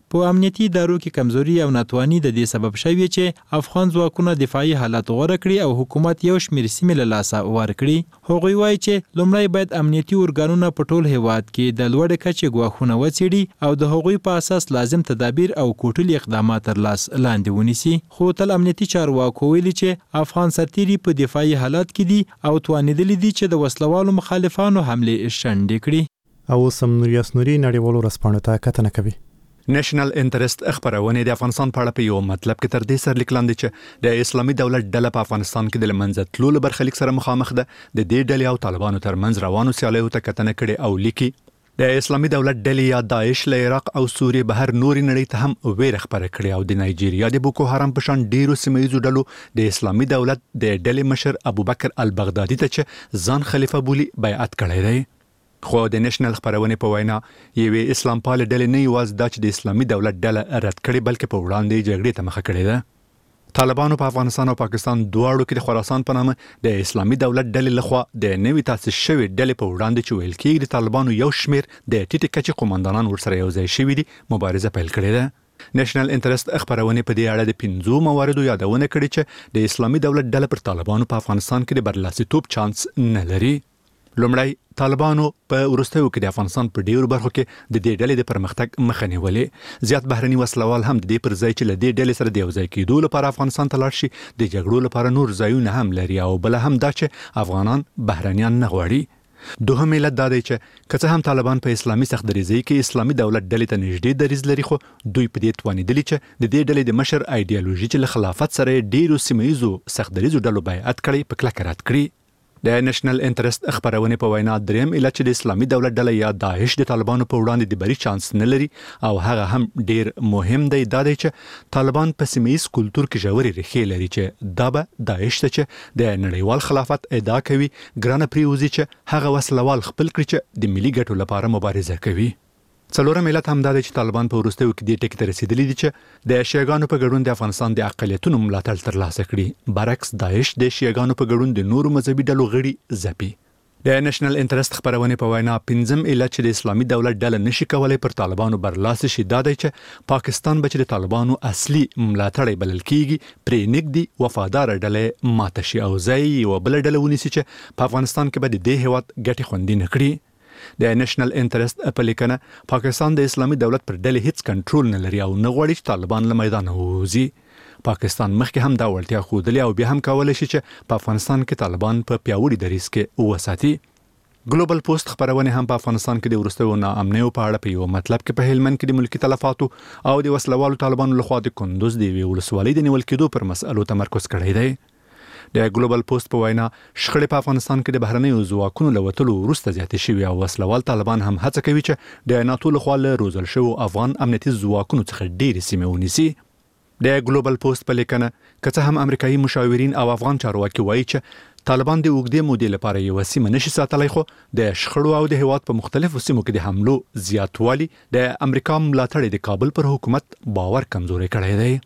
په امنیتي ادارو کې کمزوري او ناتواني د دې سبب شوی چې افغان ځواکونه دفاعي حالت غوره کړي او حکومت یو شمېر سیمې له لاسه ورکړي. هغوی وایي چې لومړی باید امنیتي ارګانونه په ټول هیواد کې د لوړې کچې ګواښونه وڅېړي او د هغوی په اساس لازم تدابیر او کوټلي اقدامات تر لاس لاندې ونیسي. خو تل امنیتي چارواکو ویلي چې افغان سرتیري په دفاعي حالت کې دي او توانېدلي دي چې د وسلوالو مخالفانو حملې شنډې کړي. او سمنوریاس نوري نړیوالو رسپانو ته کتنه کوي. نېشنل انټرست خبرونه د افغانستان په اړه په یو مطلب کې تر دې سره لیکل دي چې د اسلامي دولت ډله په افغانستان کې د لمنځه تللو برخلیک سره مخامخ ده. د دې ډلې او طالبانو ترمنځ روانو سیالیو ته کتنه کړي او لیکي د اسلامي دولت ډلې یا داعش له عراق او سوریې بهر نوري نړۍ ته هم ویره خبره کړې او د نایجیریا د بوکو حرام په شان ډیرو سیمایي ډلو د اسلامي دولت د ډلې مشر ابوبکر البغدادي ته چې ځان خلیفہ بولی بیعت کړی دی. خو د نېشنل خبرونه په وینا یوې اسلام پال ډلې نه یوازې د اسلامي دولت ډله رد کړي بلکې په وړاندې جګړې ته مخه کړې ده. طالبانو په افغانستان او پاکستان دواړو کې د خراسان په نامه د اسلامي دولت ډلې لخوا د نوې تاسیس شوې ډلې په وړاندې چې ویل کېږي د طالبانو یو شمېر د ټیټې کچې قوماندانان ورسره یو ځای شوي دي مبارزه پیل کړې ده. نېشنل انټرست خبرونه په دې اړه د 5 مواردو یادونه کړې چې د اسلامي دولت ډله پر طالبانو په افغانستان کې د برلاسیتوب چانس نه لري. لومړی طالبانو په وروستیو کې د افغانستان په ډیرو برخو کې د دې ډلې د پرمختګ مخه نیولې. زیات بهرني وسلوال هم د دې پر ځای چې له دې ډلې سره د یو ځای کېدو لپاره افغانستان ته لاړ شي د جګړو لپاره نور ځایونه هم لري او بل هم دا چې افغانان بهرنیان نه غواړي. دوهم علت دا دی چې که څه هم طالبان په اسلامي سختدریزۍ کې اسلامي دولت ډلې ته نږدې دریځ لري خو دوی په دې توانېدلي چې د دې ډلې د مشر ایډیالوژي چې له خلافت سره ډیرو سیمایي سختدریزو ډلو بیعت کړي په کلکه رد کړي. د نېشنل انټرست خبرونه په وینا دریم علت چې د اسلامي دولت ډله یا داعش د طالبانو په وړاندې د بری چانس نه لري او هغه هم ډیر مهم دی دا دی چې طالبان په سیمایي کلتور کې ژورې ریښې لري چې دا به داعش ته چې د نړیوال خلافت ادعا کوي ګرانه پریوزي چې هغه وسلوال خپل کړي چې د ملي ګټو لپاره مبارزه کوي. څلورم علت هم دا دی چې طالبان په وروستیو کې دې ټکي ته رسیدلي دي چې د شیعاګانو په ګډون د افغانستان د اقلیتونو ملاتړ ترلاسه کړي برعکس داعش د شیعاګانو په ګډون د نورو مذهبي ډلو غړي ځپي. د نېشنل انټرست خبرونه په وینا 5 علت چې د اسلامي دولت ډله نشي کولای پر طالبانو برلاس شي دا دی چې پاکستان به د طالبانو اصلي ملاتړی بلل کیږي پرې نګدي وفادار ډله ماته شي او ځای یو بل ډله ونیسي چې په افغانستان کې به د دې هیواد ګټې خوندي نه کړي. د نېشنل انټرست په لیکنه پاکستان د اسلامي دولت پر ډلې هیڅ کنټرول نه لري او نه غواړي چې طالبان له میدان ووځي. پاکستان مخکې هم دا وړتیا ښودلې او بیا هم کولای شي چې په افغانستان کې طالبان په پیاوړي دریځ کې وساتي. ګلوبل پوسټ خبرونه هم په افغانستان کې د وروستیو ناامنیو په اړه په یو مطلب کې په هلمند کې د ملکی تلفاتو او د وسلوالو طالبانو لخوا د کندوز د ولسوالۍ د نیول کېدو پر مسألو تمرکز کړی دی. د ګلوبل پوسټ په وینا شخړې په افغانستان کې د بهرنیو ځواکونو له وتلو وروسته زیاتې شوې او وسلوال طالبان هم هڅه کوي چې د ناتو لخوا له روزل شوو افغان امنیتي ځواکونو څخه ډېرې سیمې ونیسي. د ګلوبل پوسټ په لیکنه که څه هم امریکایي مشاورین او افغان چارواکي وایي چې طالبان د اوږدې مودې لپاره یو سیمه نشي ساتلی خو د شخړو او د هیواد په مختلفو سیمو کې د حملو زیاتوالی د امریکا ملاتړ د کابل پر حکومت باور کمزوري کړی دی.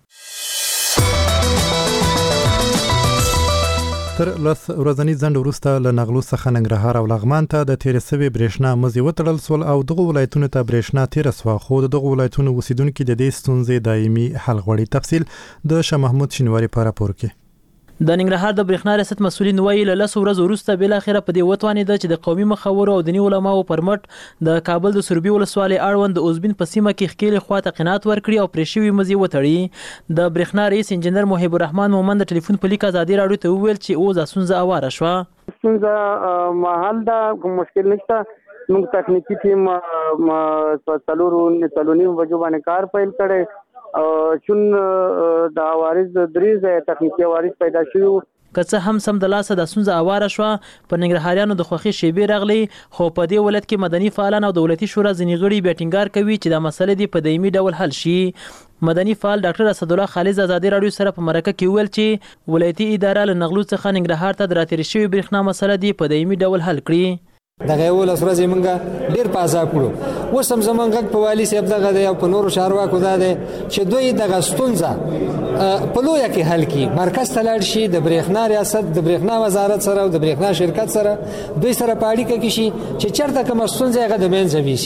تر لس ورځنی ځنډ وروسته له نغلو څخه ننګرهار او لغمان ته د تیرې سوي برېښنا مزي وتړل سول او دغه ولایتونو ته برېښنا تیر سوه خو دغه ولایتونو اوسیدونکو د دې ستونزې دایمي حل غواړي. تفصیل د شاه محمود شینواری په راپور کې. د ننګرهار د برېښنا ریاست مسؤلین وایي له 10 ورځې وروسته بل اخره په دې وتوانېده چې د قومي مخورو او دیني علماو پر مټ د کابل د سروبي ولسوالۍ اړوند د اوزبین په سیمه کې ښکېلې خواته قناعت ورکړي او پرې شوي مزي وتړي. د برېښنا رئیس انجینر محب الرحمن مومند د ټلیفون په لیک ازادي راډیو ته وویل چې اوس ستونزه اواره شوه. ستونزه محل ده مشکل نشته. موږ تخنیکی ټیم په څلورنیم بجو باندې کار پیل کړی چون د عوارض دریز تخنیکی عوارض پیدا شوی که څه هم سم د لاسه د ستونزه اواره شوه په ننګرهاریانو د خوښۍ شیبې راغلي خو په دې ولایت کې مدني فعالان او دولتي شورا ځینې غړي بیا ټینګار کوي چې دا مسله دې په دایمي ډول حل شي. مدني فعال ډاکټر اسدالله خالد ازادي راډیو سره په مرکه کې ویل چې ولایتي اداره له نغلو څخه ننګرهار ته د راتېرې شوي برېښنا مسله دې په دایمي ډول حل کړي. دغه یو لس ورځې موږ ډېر په عذاب کړو. اوس هم زموږ غږ په والي صاحب دغه دی او په نورو چارواکو دا دی چې دوی دغه ستونزه په لویه کې حل کړي. مرکز ته لاړ شي د برېښنا ریاست د برېښنا وزارت سره او د برېښنا شرکت سره دوی سره په اړیکه کې شي چې چېرته کومه ستونزه هغه د منځه ویسي.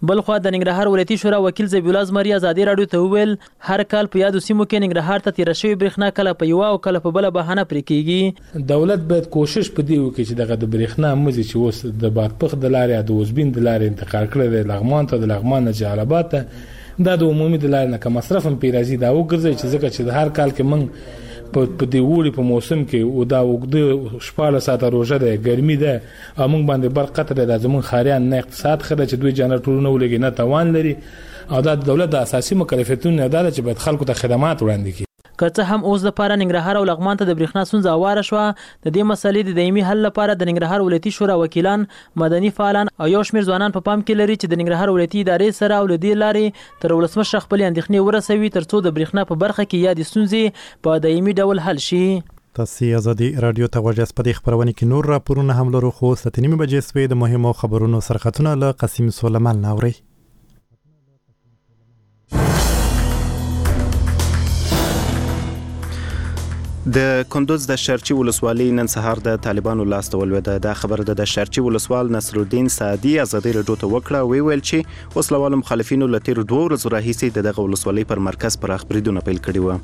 بلخوا د ننګرهار ولایتي شورا وکیل زبیح الله زمری ازادي رادیو ته وویل هر کال په یادو سیمو کې ننګرهار ته تیر شوی برېښنا کله په یو او کله په بل بهانه پرې کیږي. دولت باید کوشش پدې وکړي چې دغه د برېښنا مزي چې اوس د بادپخ د لارې د وزبین د لارې انتقال کړي د لغمان ته د لغمان نه جلالاباد ته دا د عمومي د لارې نه کم مصرف هم پیرازي دا وګرځي چې ځکه چې د هر کال کې موږ په دې وړي په موسم کې او دا وګد شپاله ساته روزه ده ګرمي ده او موږ باندې برق قطر د زمون خاریان نه اقتصاد خره چې دوی جنراتورونه ولګي نه توان لري او دا دولت د اساسي مکلفیتونو نه ده چې باید خلکو ته خدمات وړاندې کړي. که څه هم اوس لپاره ننګرهار او لغمان ته د برېښنا ستونزه اواره شوه د دې مسلې د دایمي حل لپاره د ننګرهار ولایتي شورا وکیلان مدني فعالان او یو شمېر ځوانان په پام کې لري چې د ننګرهار ولایتي ادارې سره او له دې لارې تر ولسمشر خپلې اندېښنې ورسوي تر څو د برېښنا په برخه کې یادې ستونزې په دایمي ډول حل شي. تاسو ازادي رادیو ته وجه په دې خبرونه کې نور راپورونه هم لرو خو 7:30 بجې سوي د مهمو خبرونو سرخطونه له قاسم سلیمان ناوري. د کندوز د شرچی ولسوالۍ نن سهار د طالبانو لاس ته ولوېده. دا خبر د شرچی ولسوال نصرالدین سعدي ازادي رادیو ته وکړه. ویل چې وسلوال مخالفینو له تیر 2 ورځې راهیسې دغه ولسوالۍ پر مرکز پراخ بریدونه پیل کړي وو.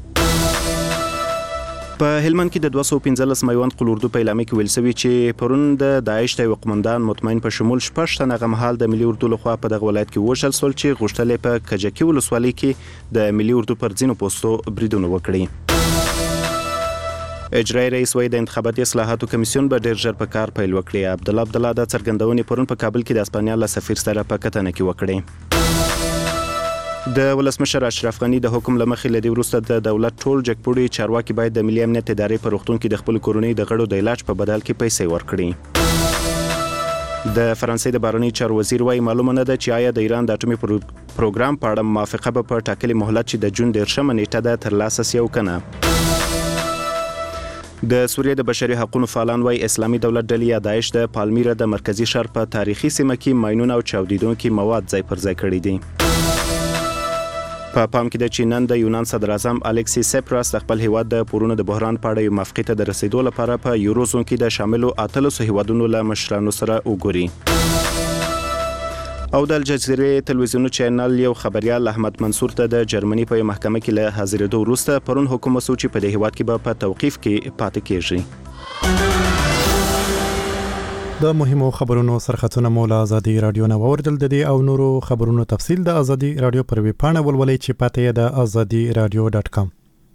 په هلمند کې د 215 میوند قلوردو په اعلامیه کې ویل شوی چې پرون د داعش د قومندان مطمئن په شمول 6 تنه غمحال د ملي اردو لخوا په دغه ولایت کې وشل سول چې غوښتل په کجکی ولسوالۍ کې د ملي اردو پر ځینو پوسټو بریدونه وکړي. اجرایي رئیس وایي د انتخاباتي اصلاحاتو کمیسیون به ډېر ژر په کار پیل وکړي. عبدالله د څرګندونې پرون په کابل کې د اسپانیا له سفیر سره په کتنه کې وکړي. د ولسمشر اشرف غني د حکم لمخې لدی وروسته د دولت ټول جګپوړي چارواکي باید د ملي امنیت ادارې په روغتون کې د خپل کورنۍ د غړو د علاج په بدل کې پیسې ورکړي. د فرانسې د بهرنی چارو وزیر وایي معلومه نه ده چې آیا د ایران د اټومي پروګرام په اړه موافقه به په ټاکلي مهلت چې د جون 10 نیټه ده ترلاسه شي او کنه. د سوریې د بشري حقوقو فعالان وایي اسلامي دولت ډلې یا داعش د پالمیرا د مرکزی ښار په تاریخي سیمه کې ماینونه او چاودیدونکي مواد ځای پر ځای کړي دي. په پام کې د چینن د یونان صدر اعظم الکسی سپراس خپل هیواد د پورونو د بحران په اړه یو موافقه ته د رسیدو لپاره په یورو زون کې د شاملو 8 هیوادونو له مشرانو سره وګوري. او د الجزیرې تلویزیون چینل یو خبريال احمد منصور ته د جرمني په محکمه کې له حاضرېدو وروسته پرون حکم وسو چې په دې هیواد کې به په توقيف کې پاتې کیږي. د مهمو خبرونو سرخطونه مو له ازادي رادیو نه اوریدل. د دې او نورو خبرونو تفصیل د ازادي رادیو پر ویب پاڼه ولولئ چې پاتې د azadiradio.com.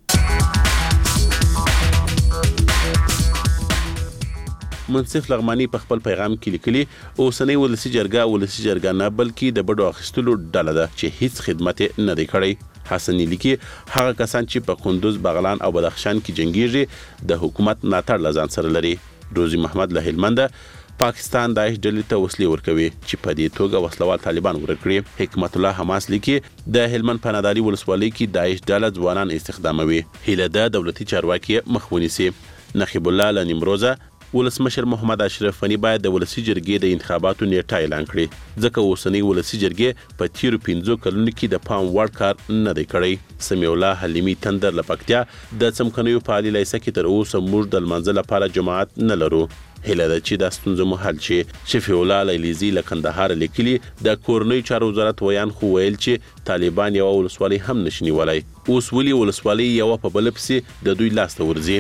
منصف لغمانی په خپل پیغام کې لیکلي اوسنۍ ولسی جرګه نه بلکې د بډو اخیستلو ډله ده چې هیڅ خدمت نه دی کړی. حسنی لیکي هغه کسان چې په کندوز بغلان او بدخشان کې جنگیږي د حکومت ناتړ لزان سره لري. روزي محمد له هلمند پاکستان داعش ډلې ته وسلې ورکوي چې په دې توګه وسلوال طالبان ورکړي. حکمت الله حماس لیکي د هلمند په ناداري ولسوالۍ کې داعش ډله ځوانان استخداموي. هیله ده دولتي چارواکي مخونی سي. نخیب الله لنیمروزه ولسمشر محمد اشرف غني باید د ولسی جرګې د انتخاباتو نیټه اعلان کړي ځکه اوسنۍ ولسی جرګې په تیر 15 کلونو کې د پام وړ کار نه دی کړی. سمیع الله حلیمی تندر لپکتیا د څمکنیو په عالی لیسه کې تر اوسه موږ د منځل لپاره جماعت نه لرو. هله د چې د ستونزو محل شي. شفیع الله لیلیزی لکندهار لیکلي د کورنۍ چارو وزارت ویان خو ویل چې طالبان یو ولسوالۍ هم نشنی ولای. اوس ولي ولسوالۍ یو په بلپسي د دوی لاس ته ورځي.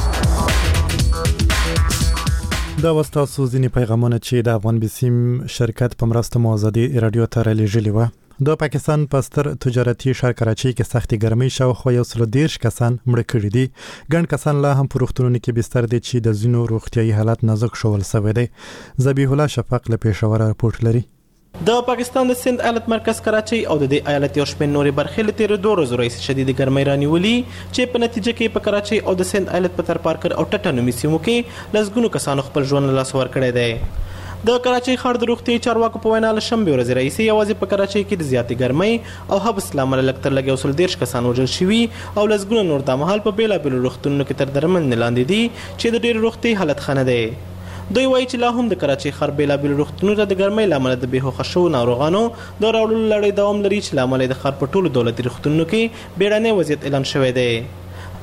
دا واستاسو ځینې پیغامونه چې د افغان بسیم شرکت په مرسته مو ازادي رادیو ته رالیږلي وو. د پاکستان په ستر تجارتي ښار کراچۍ کې سختي ګرمۍ شاوخوا 130 کسان مړه کړي دي. ګڼ کسان لا هم په روغتونونو کې بستر دي چې د ځینو روغتیايي حالات نازک شول سوي دي. ذبیح الله شفق له پېښور رپورټ لري. د پاکستان د سند ایالت مرکز کراچۍ او د دې ایالت یو شمېر نورې برخې له تېرو 2 ورځو راهیسې شدید ګرمۍ رانیولي چې په نتیجه کې په کراچۍ او د سند ایالت په تر پارکر او ټټه نومي سیمو کې لسګونو کسانو خپل ژوند له لاسه ورکړی دی. د کراچۍ ښار د روغتیايي چارواکو په وینا له شنبې ورځې راهیسې یوازې په کراچۍ کې د زیاتې ګرمۍ او حبس له امله لږ تر لږه 130 کسان وژل شوي او لسګونه نور دا مهال په بېلابېلو روغتونونو کې تر درملنې لاندې دي چې د ډېرو روغتیايي حالت ښه نه دی. دوی وایي چې لا هم د کراچۍ ښار بېلابېلو روغتونونو ته د ګرمۍ له امله د بېهوښه شوو ناروغانو د راوړلو لړۍ دوام لري چې له امله د ښار په ټولو دولتي روغتونونو کې بیړنی وضعیت اعلان شوی دی.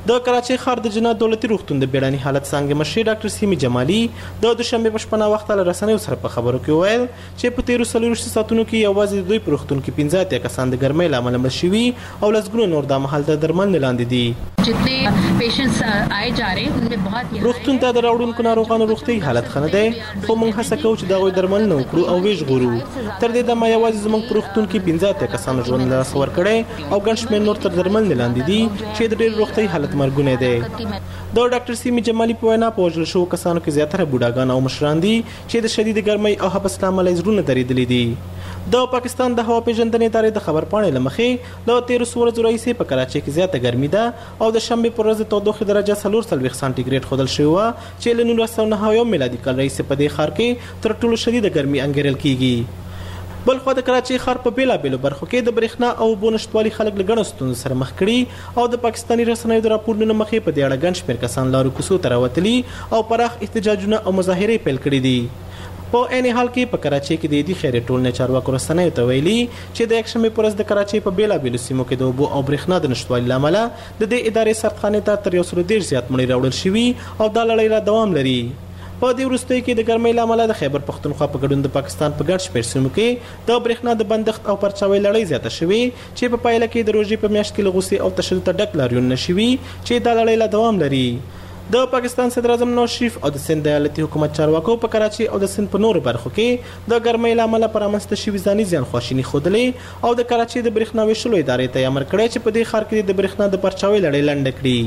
د کراچۍ ښار د جنات دولتي روغتون د بیړني حالت څانګې مشر ډاکټر سیمي جمالي د دوشنبه په شپه وخت له رسنیو سره په خبرو کې وویل چې په 13 ساعتونو کې یوازې د دوی په روغتون کې 15 کسان د ګرمۍ له امله مړ شوي او لسګونه نور د مهال د درملنې لاندې دي. جتنے پیشنٹس آئے جا رہے ہیں ان میں بہت روغتون ته د راوړونکو ناروغانو روغتي حالت ښه نه دی، خو موږ هڅه کوو چې د هغوی درملنه وکړو او وژغورو. تر دې دمه یوازې زموږ په روغتون کې 15 کسانو ژوند له لاسه ورکړی او ګڼ شمېر نور تر درملنې لاندې دي چې د ډېر روغتي حالت مرګونی دی. د ډاکټر سیمي جمالي په وینا په وژل شوو کسانو کې زیاتره بوډاګان او مشران دي چې د شدید ګرمۍ او حبس له امله یې زړونه درېدلي دي. د پاکستان د هوا پیژندنې ادارې د خبرپاڼې له مخې له 13 ورځو راهیسې په کراچۍ کې زیاته ګرمي ده او د شنبې پر ورځ د تودوخې درجه 40 سانتیګریډ ښودل شوې وه چې له 1991 میلادي کال راهیسې په دې ښار کې تر ټولو شدیده ګرمي انګیرل کیږي. بلخوا د کراچۍ ښار په بیلابیلو برخو کې د برېښنا او اوبو نشتوالي خلک له ګڼو ستونزو سره مخ کړي او د پاکستاني رسنیو د راپورونو مخې په دې اړه ګڼ شمېر کسان لارو کوڅو ته راوتلي او پراخ احتجاجونه او مظاهرې پیل کړي دي. په عین حال کې په کراچۍ کې د دې خیریه ټولنې چارواکو رسنیو ته ویلي چې د یکشنبې په ورځ د کراچۍ په بیلابیلو سیمو کې د اوبو او برېښنا د نشتوالي له امله د دې ادارې سردخانې ته تر 110 زیات مړي راوړل شوي او دا لړۍ لا دوام لري. په دې وروستیو کې د ګرمۍ له امله د خیبر پښتونخوا په ګډون د پاکستان په ګڼ شمېر سیمو کې د برېښنا د بندښت او پرچاوۍ لړۍ زیاته شوې چې په پایله کې د روژې په میاشت کې له غوسې او تشدد ته ډک لاریونونه شوي چې دا لړۍ لا دوام لري. د پاکستان صدر اعظم نواز شریف او د سند د ایالتي حکومت چارواکو په کراچۍ او د سند په نورو برخو کې د ګرمۍ له امله پر رامنځته شوي ځاني زیان خواشیني ښودلې او د کراچۍ د برېښنا ویشلو ادارې ته یې امر کړی چې په دې ښار کې د برېښنا د پرچاوۍ لړۍ لنډه کړي.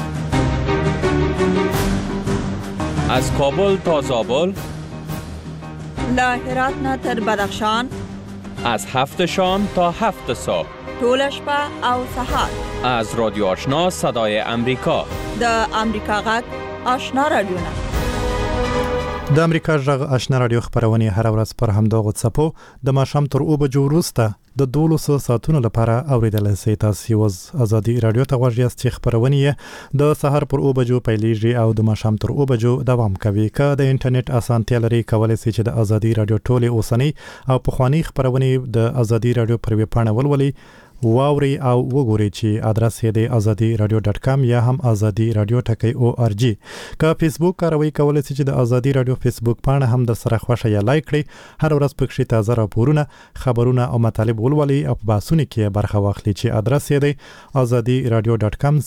از کابل تا زابل، له هرات نه تر بدخشان، از 7 شام تا 7 صبح، ټول شپه او سهار، از رادیو آشنا صدای امریکا، د امریکا غږ آشنا رادیو. د امریکا غږ آشنا رادیو خبرونه هر ورځ پر همدغه څپو د ماښام تر 2 بجو وروسته د 12 ساعتونو لپاره اوریدل شي. تاسو وز ازادي رادیو ته غوښیاست چې خبرونه د سحر پر 2 بجو پیلېږي او د ماښام تر 2 بجو دوام کوي. که د انټرنیټ اسانتیا لري کولای شئ چې د ازادي رادیو ټولې اوسنۍ او پخوانی خبرونه د ازادي رادیو پر ویب پاڼه ولولئ، واوري او وګورئ چې ادرس یې د azadi.radio.com یا هم azadi.radio.org. که فیسبوک کاروئ کولای شئ چې د ازادي رادیو فیسبوک پاڼه هم د سره خوښه یا لایک کړئ. هر ورځ پکې تازه راپورونه، خبرونه او مطالب ولولئ او په بحثونو کې برخه واخلئ چې ادرس یې د azadi.radio.com/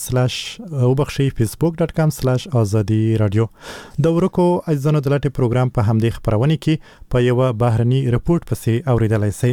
facebook.com/azadi.radio. د ورکو اجزانو د لټ پروګرام په همدې خبرونه کې په یو بهرني رپورت پسې اوریدلای شئ.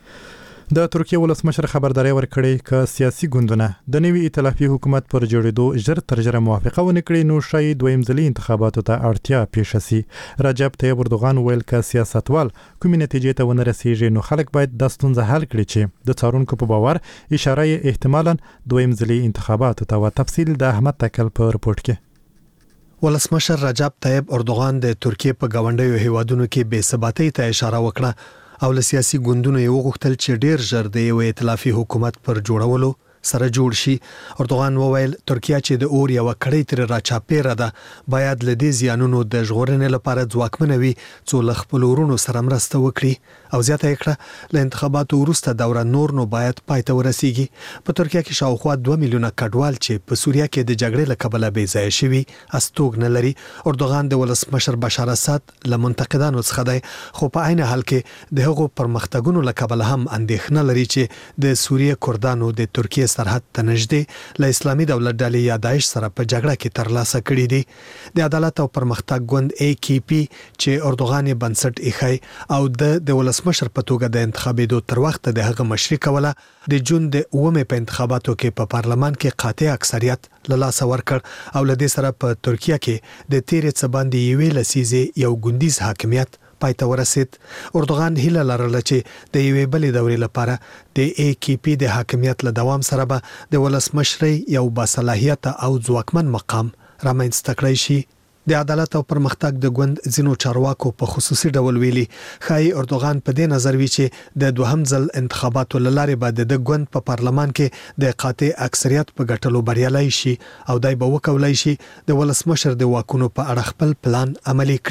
د ترکیه ولسمشر خبرداري ورکړې ک سیاسي ګوندونه د نوي ائتلافي حکومت پر جوړېدو ژر تر ژره موافقه ونه کړي نو شاید دویم ځلي انتخاباتو ته اړتیا پیښ شي. رجب طیب اردوغان ویل ک سیاستوال کومې نتیجې ته ونه رسیږي نو خلک باید د ستونزې حل کړي چې د څارونکو په باور اشاره احتمالاً دویم ځلي انتخاباتو ته. و تفصیل د احمد تکل په رپورت کې. ولسمشر رجب طیب اردوغان د ترکیه په گاونډیو هیوادونو کې بې ثباتۍ ته اشاره وکړه او له سیاسي ګوندونو یو غوښتل چې ډیر ژر د یو ائتلافي حکومت پر جوړولو سره جوړ شي. اردوغان وویل ترکیه چې د اور یو کړی تر راچاپیره ده باید له دې زیانونو د ژغورنې لپاره ځواکمن وي څو له خپل ورونو سره مرسته وکړي او زیاته کړه له انتخاباتو وروسته دوره نور نو باید پای ته ورسیږي. په ترکیه کې شاوخوا 2 میلیونه کډوال چې په سوریه کې د جګړې له کبله بې ځای شوي استوګنه لري. اردوغان د ولسمشر بشار اسد له منتقدانو څخه دی خو په عین حال کې د هغو پرمختګونو له کبله هم اندېښنه لري چې د سوریه کردانو د ترکیه سرحد ته نږدې له اسلامي دولت ډلې یا داعش سره په جګړه کې ترلاسه کړي دي. د عدالت او پرمختګ ګوند AKP چې اردوغان یې بنسټ ایښی او د ولسمشر په توګه د انتخابېدو تر وخت د هغه مشري کوله د جون د 9 په انتخاباتو کې په پارلمان کې قاطع اکثریت له لاسه ورکړ او له دې سره په ترکیه کې د تیرې څه باندې یوې لسیزې یو ګوندیز حاکمیت پای ته ورسید. اردوغان هیله لرله چې د یوې بلې دورې لپاره د AKP د حاکمیت له دوام سره به د ولسمشرۍ یو باصلاحیت او ځواکمن مقام رامنځته کړی شي. د عدالت او پرمختګ د ګوند ځینو چارواکو په خصوصي ډول ویلي خای اردوغان په دې نظر وی چې د دوهم ځل انتخاباتو لاره بعد د ګوند په پارلمان کې د قاطع اکثریت په ګټلو بریالي شي او دای به وکولای شي د ولسمشر د واکونو په اړه خپل پلان عملي کړي.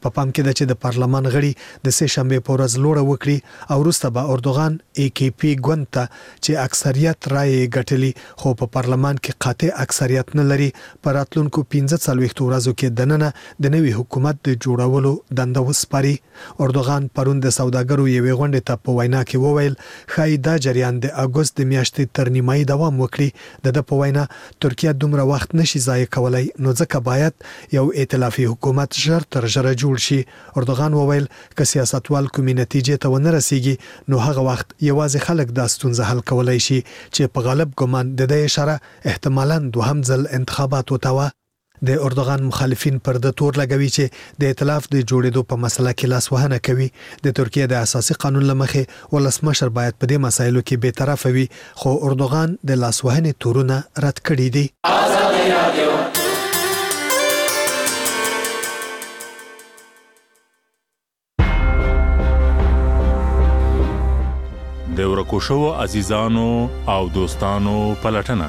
په پام کې ده چې د پارلمان غړي د سه شنبه په ورځ لوړه وکړي او وروسته به اردوغان AKP ګوند ته چې اکثریت رائے ګټلي خو په پارلمان کې قاطع اکثریت نه لري پر راتلونکو 15 ورځو کې دننه د نوي حکومت د جوړولو دنده وسپاري. اردوغان پرون د سوداګرو یوې غونډې ته په وینا کې وویل ښایي دا جریان د اګوست د میاشتې تر نیمایي دوام وکړي. د په وینا ترکیه دومره وخت نشي ضایع کولای نو ځکه باید یو ائتلافي حکومت ژر تر ژره جوړ شي. اردوغان وویل که سیاستوال کومې نتیجې ته ونه رسیږي نو هغه وخت یوازې خلک دا ستونزه حل کولای شي چې په غالب ګمان د دې اشاره احتمالاً دوهم ځل انتخابات وتاوه. د اردوغان مخالفین پر د تور لګوي چې د ائتلاف د جوړېدو په مسله کې لاس وهنه کوي. د ترکیه د اساسي قانون لمخې ولسمشر باید په دې مسایلو کې به طرف وي خو اردوغان د لاس وهنې تورونه رد کړي دي. د ورکو شوو عزیزانو او دوستانو پلټنه.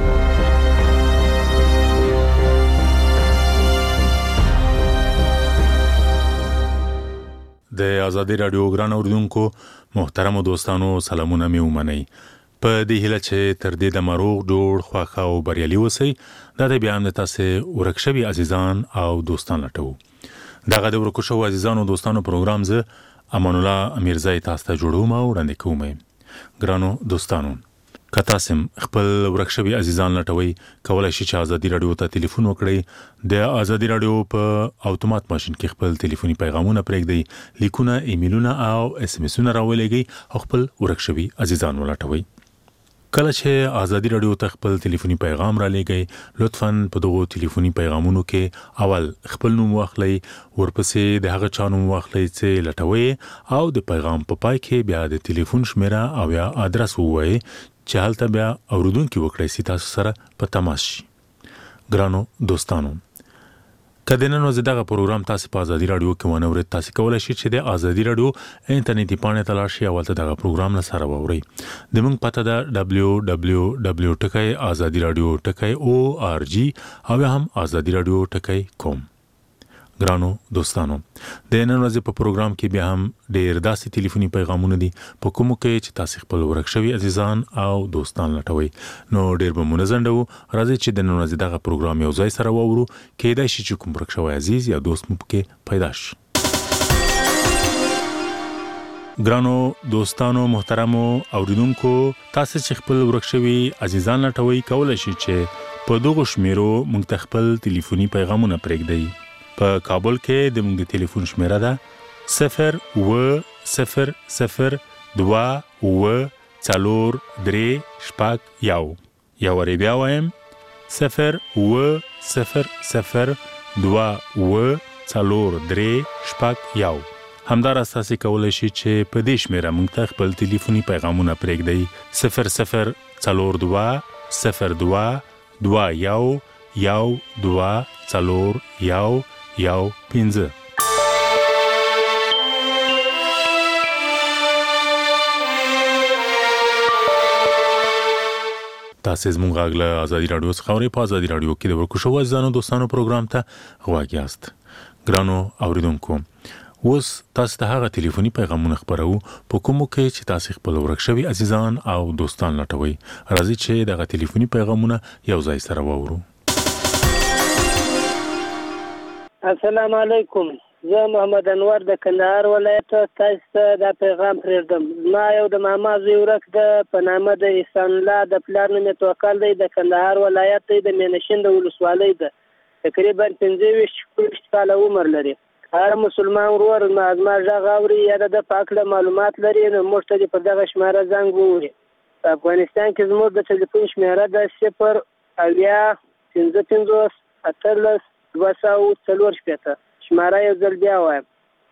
د آزادی رادیو ګران اوریدونکو محترم دوستانو سلامونه مې ومنئ. په دې هیله چې تر دې د مروغ جوړ خواخا او بریالي اوسئ. دا د بیان د تاسې ورک شوي عزیزان او دوستان لټوو. دغه د ورکو شوو عزیزانو دوستانو پروګرام زه امان الله امیرزای تاسو ته جوړوم او وړاندې کوم. ګرانو دوستانو که تاسو خپل ورک شوي عزیزان لټوي کولای شئ چې آزادی رادیو ته ټلیفون وکړئ. د آزادی رادیو په اتومات ماشين کې خپل ټلیفوني پیغامونه پرېږدئ، لیکونه، ایمیلونه او SMS-ونه راولېږئ او خپل ورک شوي عزیزان ولټوي. کله چې آزادی رادیو ته خپل ټلیفوني پیغام را لېږئ لطفاً په دغو ټلیفوني پیغامونو کې اول خپل نوم واخلئ، ورپسې د هغه چا نوم واخلئ چې لټوئ او د پیغام په پای کې بیا د ټلیفون شمیره او یا ادرس ووایئ چې هلته بیا اوریدونکي وکړئ چې تاسو سره په تماس شي. ګرانو دوستانو که د نن ورځې دغه پروګرام تاسو په آزادی رادیو کې ونه اورئ تاسو کولی شئ چې د آزادی رادیو انټرنیټي پاڼې ته لاړ شئ او هلته دغه پروګرام له سره واورئ. زموږ پته ده www.azadiradio.org او یا هم azadiradio.com. ګرانو دوستانو د نن ورځې په پروګرام کې بیا هم ډېر داسې ټلیفوني پیغامونه دي په کومو کې چې تاسو خپل ورک شوي عزیزان او دوستان لټوي. نو ډېر به مو نه ځنډوو، راځئ چې د نن ورځې دغه پروګرام یو ځای سره واورو. کېدای شي چې کوم ورک شوی عزیز یا دوست مو پکې پیدا شي. ګرانو دوستانو محترمو اوریدونکو تاسو چې خپل ورک شوي عزیزان لټوي کولای شئ چې په دغو شمیرو موږ ته خپل ټلیفوني پیغامونه پرېږدئ. په کابل کې د موږ د ټلیفون شمیره ده 0200243 یو وری بیا وایم 0200243 همدارس تاسو کولی شئ چې په دې شمیره موږ ته خپل ټلیفوني پیغامونه پرېږدئ 00221224115. تاسو زموږ غږ له آزادی رادیو څخه اورئ. په آزادی رادیو کې د ورکو شوو عزیزانو دوستانو پروګرام ته غوږ یاست. ګرانو اوریدونکو اوس تاسو ته هغه ټلیفوني پیغامونه خبرو په کومو کې چې تاسو خپل ورک شوي عزیزان او دوستان لټوي. راځئ چې دغه ټلیفوني پیغامونه یو ځای سره واورو. السلام علیکم، زه محمد انور د کندهار ولایت تاسو ته دا پیغام پرېږدم. ما یو د ماما زوی ورک ده په نامه د احسان الله د پلار نوم یې توکل دی، د کندهار ولایت دی، د مینشین د ولسوالۍ ده، تقریبا 25 کاله عمر لري. هر مسلمان ورور زما غږ اوري یا د په هکله معلومات لري نو موږ ته په دغه شماره زنګ ووهي. په افغانستان کې زموږ د ټلیفون شماره ده 08015184240. شماره یو ځل بیا وایم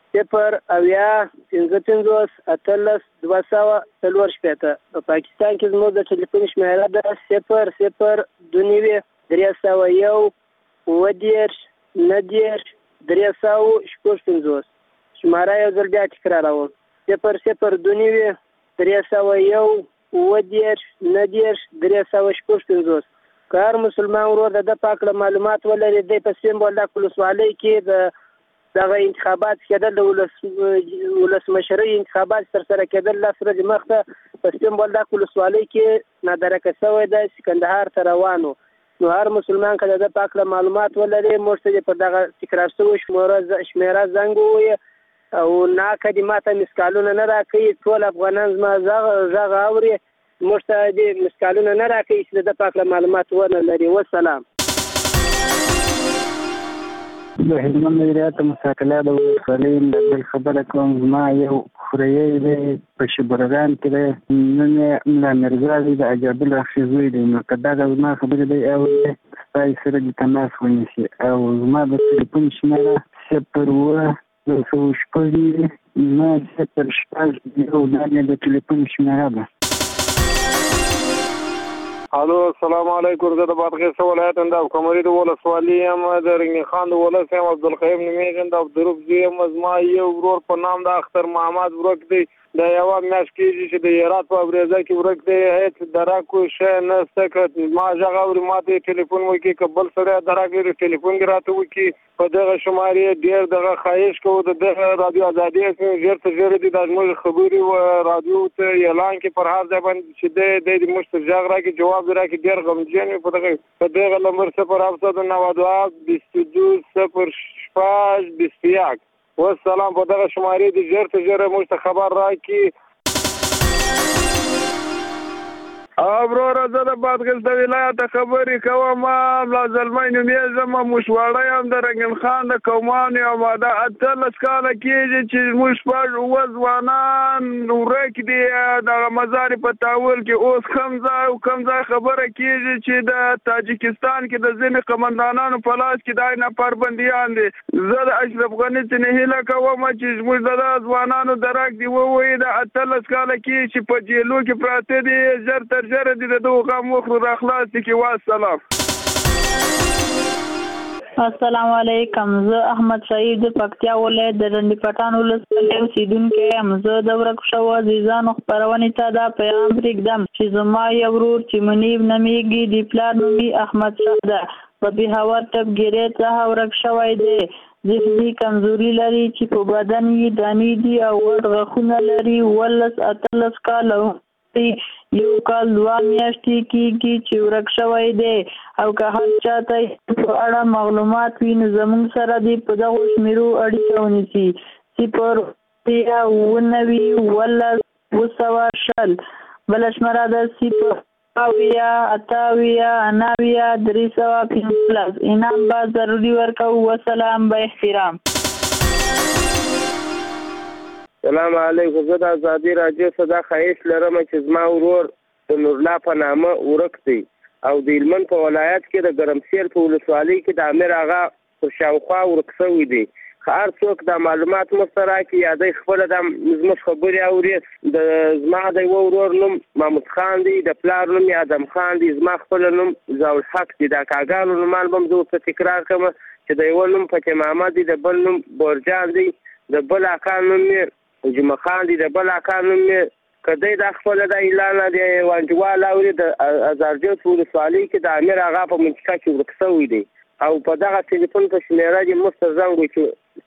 08015184240. په پاکستان کې زموږ د ټلیفون شماره ده 0029350 شماره یو ځل بیا تکراروم 0029350 که هر مسلمان ورور د پاکله معلومات ولري دی په سیمبول د ولسوالۍ کې د دغه انتخابات کېدل د ولسمشرۍ انتخابات ترسره کېدل لس ورځې مخکې په سپین بولدک ولسوالۍ کې نادرکه شوی دی چې کندهار ته روان و. نو هر مسلمان که د ده په هکله معلومات ولري موږ ته پر دغه تکرار شوي شمېره زنګ ووایي او ناکه دې ما ته مسکالونه نه راکوي. ټول افغانان زما غږ اوري، موږ ته دې مسکالونه نه راکوي چې د ده په هکله معلومات ونه لري. والسلام. د هلمند ولایت مساکله د ولسوالۍ بل خبره کوم. زما یو خوریی دی په شبرغان کې دی، نوم یې ملا مرزا دی، د عجاب الله زوی دی. نو که دغه زما خبرې دی اوري ستا سره دې تماس ونیسي او زما د تلیفون شمېره 0 206 0 یو دا مې د تلیفون شمېره ده. الو السلام علیکم. زه د بادغیس ولایت د کمرې د ولسوالۍ یم، د رنګین خان د ولس یم، عبدالقیوم نومیږم، د عبدالروف زوی یم. زما یو ورور په نام د اختر محمد ورک دی، د یوه میاشت کېږي چې د هرات په ابریزه کې ورک دی. هېڅ درک شی نشته، که ما غږ اوري ما ته ټلیفون وکړي، که بل سړی درک لري ټلیفون یې راته وکړي. په دغه شمارې ډېر دغه خواهش کوو د دغه رادیو ازادي ژر تر ژره دي دا زموږ خبرې رادیو ته اعلان کړي پر هر ځای باندې چې دی د موږ ته غږ راکړي، جواب دې راکړي. ډېر غمجن وي په دغه نمبر 072 22 06 21. والسلام. په دغه شمارې د ژر تر ژره موږ ته خبر راکړي. وروره زه د بادغیس د ولایت خبرې کوم. ملا زلمی نومیږم، موشواړی یم، د رنګین خان د قومان یم. دا 18 کاله کېږي چې موږ شپږ اووه ځوانان ورک دي دغه مزار په تاول کې. اوس کوم ځای خبره کېږي چې د تاجکستان کې د ځینې قمندانانو په لاس کې دا نفر بندیان دي. زه د اشرف غني څخه هیله کوم چې موږ د ځوانانو درک دی ووایي. د 18 کاله کې چې په جیلو کې پراته دي ژر تر ژره دي د دغو غم وخورو راخلاص دي. والسلام. السلام علیکم. زه احمد سعید د پکتیا ولایت د ډنډ پټان ولسوالۍ اوسیدونکی یم. زه د ورک شوو عزیزانو خپرونې ته دا پیغام پرېږدم چې زما یو ورور چې منیب نومیږي، د پلار نوم یې احمد شاه ده، په پېښور ټپګیرۍ څخه ورک شوی دی. ذهني کمزوري لري چې په بدن یې دانې دي او غټ غاښونه لري. 18 کاله یو کال 2 میاشتې کېږي چې ورک شوی دی او که هر چاته په اړه معلومات وي نو زموږ سره دې په دغو شمېرو اړیکه ونیسي. 0 19 20 بله شمېره ده 0 98 315. انعام به ضروري ورکوو. وسلام. به احترام. سلام علیکم. زه د ازادي راډیو څخه خواهش لرم چې زما ورور د نورالله په نامه ورک دی او د هلمند په ولایت کې د ګرمسیر په ولسوالۍ کې د امیر اغا پر شاوخوا ورک شوی دی. که هر څوک دا معلومات موږ ته راکړي یا دی خپله دا زموږ خبرې اوري. زما د یوه ورور نوم محمود خان دی، د پلار نوم یې ادم خان دی، زما خپله نوم ضیاءالحق دی. دا کاګانو نومان به هم زه ورته تکرار کړم چې د یوه نوم فتح محمد دی، د بل نوم بورجان دی، د بل اکا نوم یې جمعه خان دی، د بل اکا نوم یې که دی دا خپله دا اعلان د وانجوال اوري د ازارجوت ولسوالۍ کې د امیر اغا په منطقه کې ورک شوی دی او په دغه ټلیفون په شمېره دې موږ ته زنګ وکړي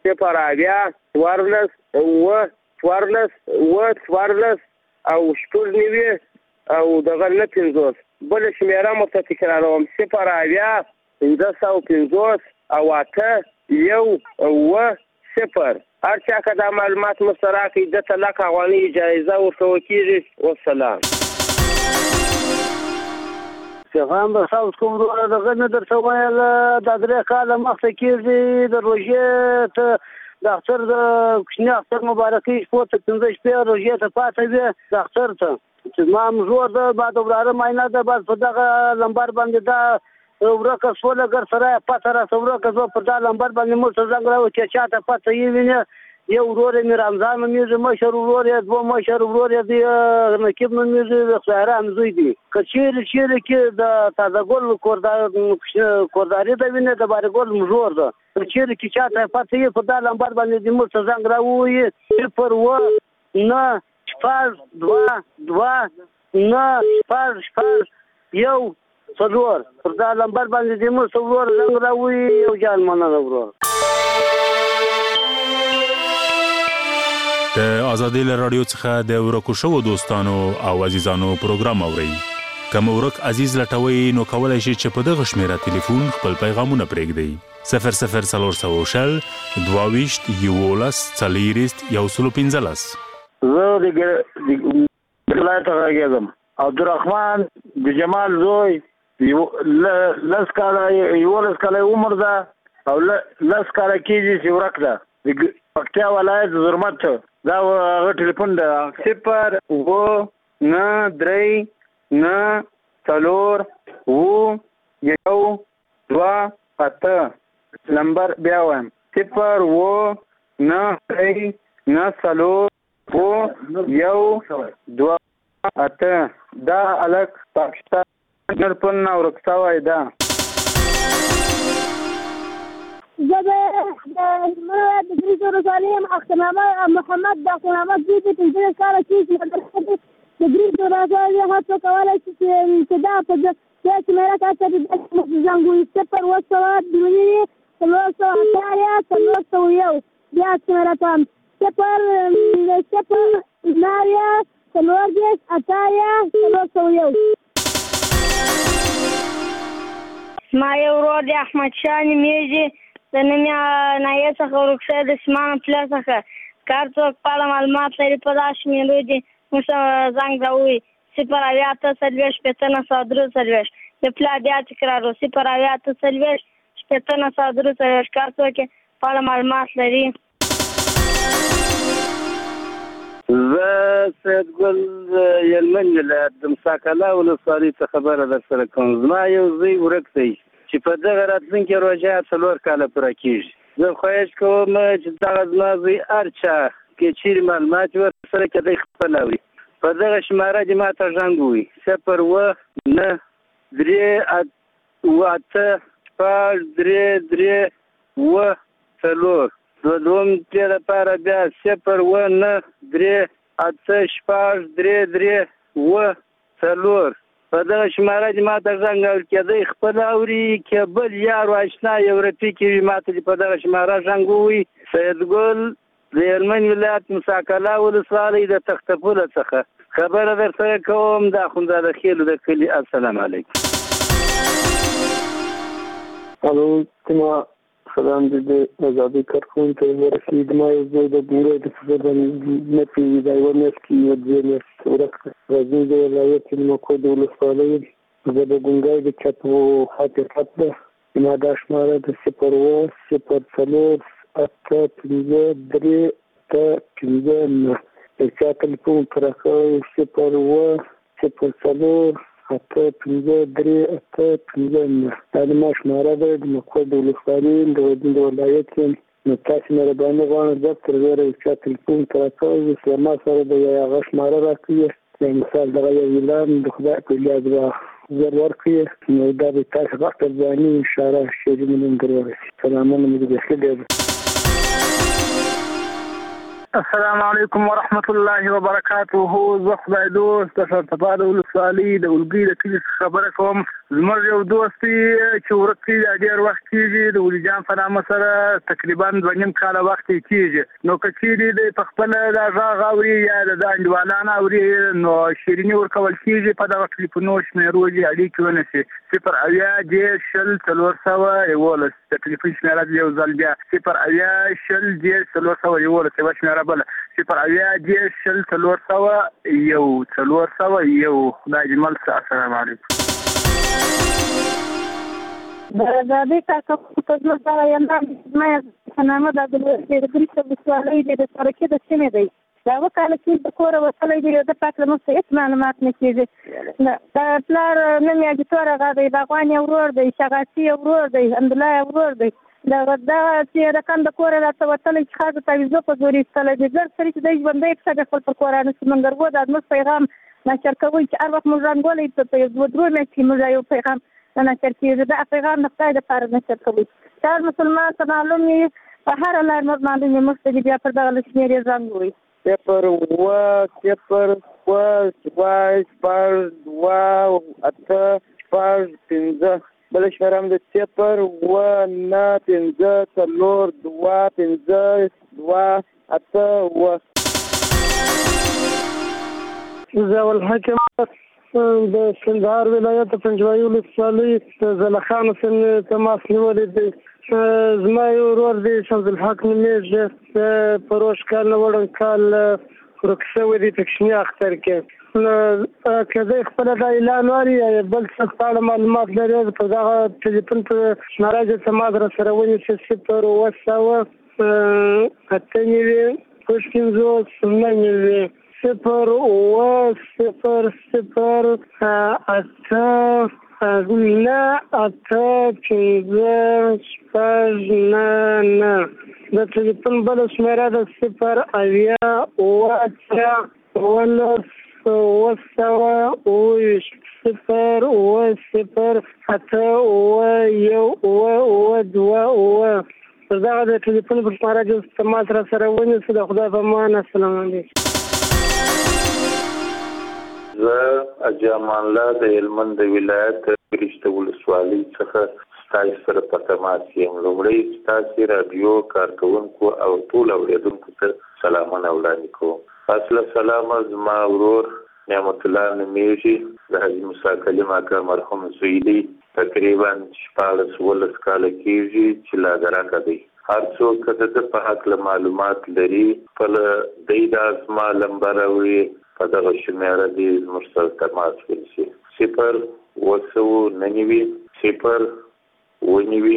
0 او 14 او دغه 9 بله شمېره مو ته تکراروم 0 550 او 8 هر چا که دا معلومات مسترا کوي د ته لکه افغانۍ جایزه ورکول کېږي. والسلام. پیغام به تاسو کوم وروره دغه نه درته ویل دا 3 کاله مخکې کېږي د روژې ته د اختر د کوچني اختر مبارکۍ شپو ته 15 شپې روژې ته پاته وې د اختر ته چې زما مزور ده بعد وراره معاینه ده بعد په دغه لمبر باندې دا ورکه شوله ګر سره پته راته ورکه زه پر دا لمبر باندې موږ ته زنګ راوړو چې چاته پته یې وینې یو ورور یې مې رمضان نومیږي، مشر ورور یې 2 مشر ورور یې د نقیب نومیږي، د خدایرحم زوی دی. که چیرې کې د تازه ګل کورداري ده وینې د باري ګل مزور ده که چیرې کې چاته پته یې په دا لمبر باندې د موږ ته زنګ راووایي 0 9 څلور پر دا لمبر باندې د موږ څلور زنګ راووایي. یو جان مننه ورور. د ازادي رادیو څخه د ورکو شو دوستانو او عزیزانو پروګرام اورئ. کوم ورک عزیز لټوي نو کولای شي چې په دغه شمیره ټلیفون خپل پیغامونه پرېږدئ. 00300 22 11 40 115. زه د ولایت راګم عبدالرحمن د جمال زوی لس کاله عمر ده او لس کاله کېږي چې ورک ده د پکتیا ولایت زرمت دا هغه ټلیفون ده 09394 نمبر بیا وایم 09394 دا الک پاکستان ټلیفون نو ورکتاوای ده. زه د دریز ولسوالۍ اخترنامه محمد د اخترنامه زوی د 15 کاله کېږي د دریز ولسوالۍ هڅه کولی شي چې دا په دې شمیره کې چې د زنګوي 0 بیا شمیره ته 0 ما یو ورور د احمد شاه نومیږي د نوم یې نایه څخه ورک شوی د سیمانه پله څخه کار څوک په اړه معلومات لري په دغه شمېرو دي موږ زنګ راووي 08843 د پلا بیا تکرار 08843 کار څوک په اړه معلومات لري. زه سید ګل یلمن ولایت د مساکله ولسوالۍ څخه خبره در سره کوم. زما یو زوی ورک دی چې په دغه راتلونکي روژه 4 کاله پوره کېږي. زه خواهش کوم چې دغه زما زوی هر چا که چیرې معلومات ورسره کېدی خپله وي په دغه شماره دې ما ته زنګ ووایي 0193633 دوم ترې لپاره بیا 0193633 په دغه شماره دې ما ته زنګ کېدی خپله اوري که بل یار و اشنا یو رفیق وي ما ته دې په دغه شماره زنګ ووایي. سید ګل د هلمند ولایت مساکله ولسوالۍ د تختپوله څخه خبره در سره کوم د اخندزاده خیلو د کلي. السلام علیکم. الو تما سلام دې آزادي کارکونکو ورسید ما یو زوی د ګورې د فزرن نه پیږي دا یو مېس کې یو دې مېس ورک راځي د ولایت مکو د ولسوالۍ زه د ګونګای د چتو حقیقت ده ما دا شماره د 0 چا ټلیفون پراخوي 0 دا ما شماره ده د مکو د ولسوالۍ د ولایت نو تاسو مهرباني غواړم د تر زره چا ټلیفون پراخوي ما سره د هغه شماره راکړي مثال دغه یو اعلان د خدای په لیاد زر ورکړي نو دا به تاسو وخت ځاني ان شاء الله شي من دروري. سلامونه مې د خیر. السلام علیکم ورحمت الله وبرکاته. زه خدای دوست د شرطباد ولسوالۍ د ولګي د کلي خبره کوم. زموږ یو دوست چې ورک دی ډېر وخت کېږي د ولی جان په نامه سره تقریبا 2.5 کاله وخت کېږي نو که چیرې د په خپل د غاغ اوري یا د انډوالان اوري نو شیریني ورکول کېږي په دغه ټلیفونو شمیرو دي اړیکې ونیسي 0 د ټلیفون شمیره یو ځل بیا 0 یو شمیره بل 0 خدای دې مل. السلام علیکم. د دې کاکا په څیر سره یم ما نامه د ګریس ولسوالۍ د سرکې د سیمې دی دا وکاله چې د کور وصلې دی د پاتله مو څه معلومات نه کیږي دا پلار نن یې د تور غاډي د افغاني ورور دی شغاسي ورور دی الحمدلله ورور دی دا چې رقم د کور راته وصلې چې خاصه تعویض په زوري ستله دي زر سره چې د ژوندې په خپل پر قران سمندر وو د مس پیغام نشر کوي چې هر وخت موږ رنګولې په یو درو مې چې موږ یو پیغام نشر کیږي دا پیغام د خدای لپاره نشر کوي چې مسلمان ته معلومي په هر لار معلومي مستدي بیا پر دغه لشمیر رنګ وي 0 بل شمرم د 0 9 5 4 2 5 2 8 ضیاء الحق د سندهار ولایت پنجوایي ولسوالۍ زلخان سره تماس نیولې دی. زما یو ورور دی شمس الحق نومیږي پروش کال نه وړاندې کال ورک شوی دی په کشمیر اختر کې. کله خپل د اعلان واري بل څه په معلومات لري په دغه ټلیفون په ناراضه تماس را سره ونیسي 0 اتنیوي پښتنزو سمنیوي 0 0 0 اته نه اته پنځه شپږ نه د ټلیفون بل شمیره د 0 اویا اوه ولس وسوه اوه 0 اوه 0 اته اوه یو اوه اوه دوه اوه دغه د ټلیفون په شماره د تماس را سره ونیسي. د خدای په امان. السلام علیکم. زه اجامان الله د هلمند ولایت فرشته ولسوالۍ څخه ستاسو سره په تماس یم. لومړی ستاسو رادیو کارکونکو او ټول اوریدونکو ته سلامونه وړاندې کوم. اصله سلام زما ورور نعمت الله نومیږي د حاجي موسی کلیم اکا مرحوم سویلی تقریبا 14 کال کېږي چې لا درکه دی. هر څوک د په حق معلومات لري خپل د اسما لمبر وي په دغه شمیره دی مرسل تماس ونیسي 0 وسو ننوي 0 ونوي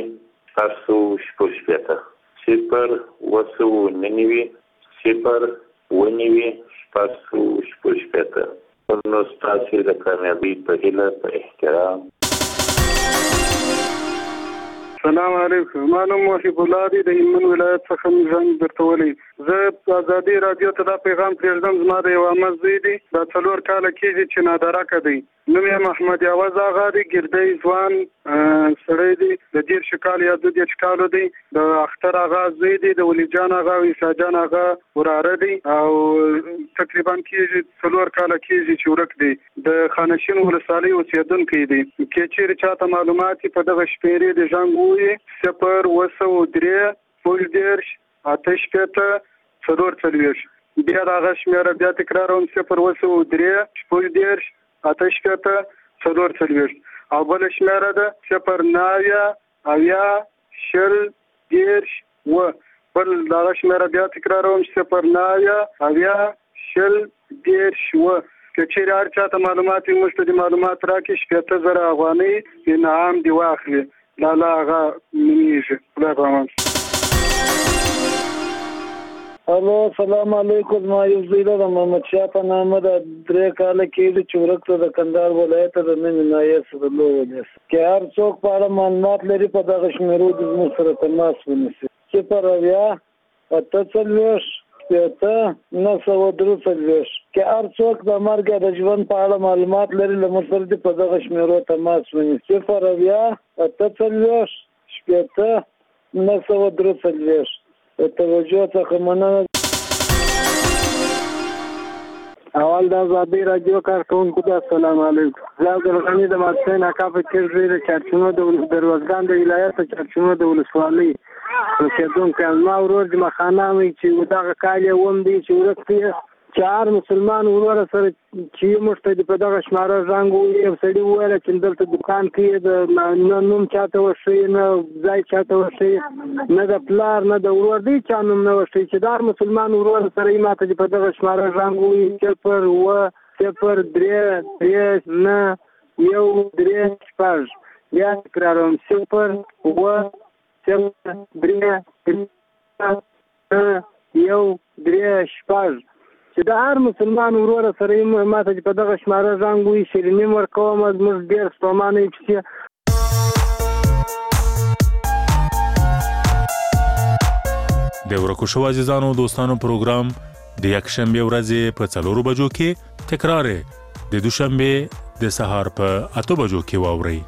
4 0 وسو ننوي 0 ونوي 4 نو ستاسو د کامیابی په هیله په احترام. السلام علیکم. ما نوم محب الله دی د هلمند ولایت څخه زنګ درته ولې. زه ازادي رادیو ته دا پیغام پرېږدم. زما د یو عمه زوی دی دا 4 کاله کېږي چې نادرکه دی. نوم یې محمد یاوز آغا دی. ګردی ځوان سړی دی د 10 کال یا 12 کالو دی. د اختر آغا زوی دی. د ولی جان آغا او عیسی جان آغا وراره دی او تقریبا کېږي 4 کاله کېږي چې ورک دی. د خانشین ولسوالۍ اوسېدونکی دی. کې چیرې چاته معلومات په دغه شپېرې د ژوند 0 وسو 3 پوزدرش آتش پیته 4 بیا دغه شمیره بیا تکراروم 0 وسو 3 پوزدرش آتش پیته 4 او بل شمیره ده 0 9 اویا شل دیرش و بل دغه شمیره بیا تکراروم 0 9 اویا شل دیرش و که چیرې هر چاته معلومات وي موږ ته د معلومات راکړي 70,000 افغانۍ انعام دې واخلي. لالا آغا نومیږي. خدای په امان. الو السلام علیکم. ما یو زوی د محمد شاه په نامه د 3 کاله کېږي چې ورک ته د کندهار ولایت د نوم نایب صدلو ونیس. که هر څوک په اړه معلومات لري په دغه شمیرو د زموږ سره تماس ونیسي 0 اویا اته 943 که هر څوک د مرګ د ژوند په اړه معلومات لري له موږ سره په دغه شمیرو تماس ونیسي 0 اویا اته 943 توجه څخه مننه. اول د ازادي رادیو کارکونکو ته السلام علیکم. زه عبدالغني د مارسین اکا په کې د چارچونو د دروازګان د ولایت چارچونو د ولسوالۍ اوسېدونکی. زما ورور د مخانه وي چې دغه کال یې وم دی چې ورک دی. 4 مسلمان ورور سره چې موږ ته په دغه شماره زنګ ویل سړي وویل چې دلته دکان کې د نوم چاته وشي نه ځای چاته وشي نه د پلار نه د ورور دی چا نوم نه وشي چې دا مسلمان ورور سره یې ماته په دغه شماره زنګ ویل 0 0 3 نه یو 3 شپږ بیا تکراروم 0 0 3 یو 3 شپږ چې د هر مسلمان ورور سره یې ماته په دغه شماره زنګ وي شیریني ورکوم. زموږ ډېر ستومانه یې پسې د ورکو شو عزیزانو دوستانو پروګرام د یکشنبه ورځې په 4 بجو کې تکرار د دوشنبه د سهار په 8 بجو کې واوري.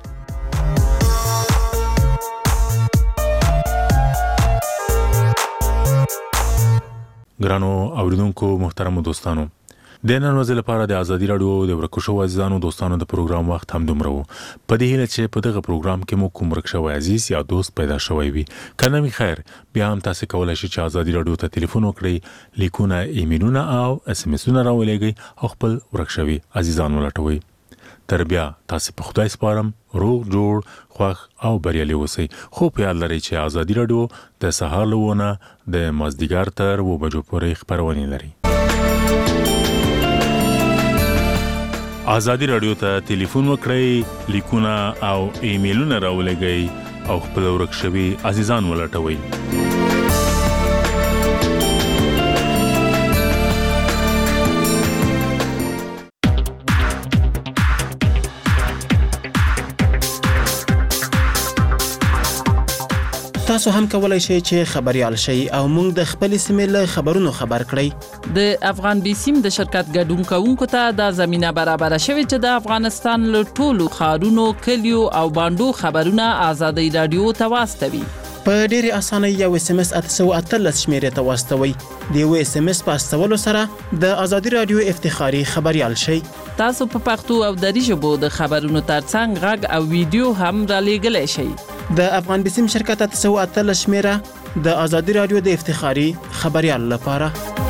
ګرانو اوریدونکو محترم دوستانو د نن ورځې لپاره د ازادي رادیو د ورکو شو عزیزانو دوستانو د پروګرام وخت هم دومره وو. په دې هیله چې په دغه پروګرام کې مو کوم ورک شوی عزیز یا دوست پیدا شوی وي کنه می خیر بیا هم تاسو کولای شئ چې ازادي رادیو ته ټلیفون وکړئ، لیکونه، ایمیلونه او اس ام اسونه راولېږئ او خپل ورک شوی عزیزان ولټوي. تر بیا تاسو په خدای سپارم، روغ جوړ، خوښ او بریالي اوسئ. خو په یاد لرئ چې ازادي رادیو د سهار لونه د مازدیګر تر 2 بجو پورې خبرونه لري. ازادي رادیو ته ټلیفون وکړئ، لیکونه او ایمیلونه راولېږئ او خپل ورک شوی عزیزان ولټوي. تاسو هم کولای شئ چې خبريال شئ او موږ د خپل سیمې له خبرونو خبر کړئ. د افغان بیسیم د شرکت ګډون کوونکو ته د زمينه برابر شوی چې د افغانستان له ټولو ښارونو، کلیو او باندو خبرونه ازادي رادیو ته واستوي. په ډېر اسانه یو اس ام اس 813 شمیرې ته واستوي. د یو اس ام اس په استولو سره د ازادي رادیو افتخاري خبريال شئ. تاسو په پښتو او دری ژبه د خبرونو ترڅنګ غږ او ویډیو هم را لېږلی شئ. د افغان بیسیم شرکت 813 شمیره د ازادي رادیو د افتخاري خبريال لپاره.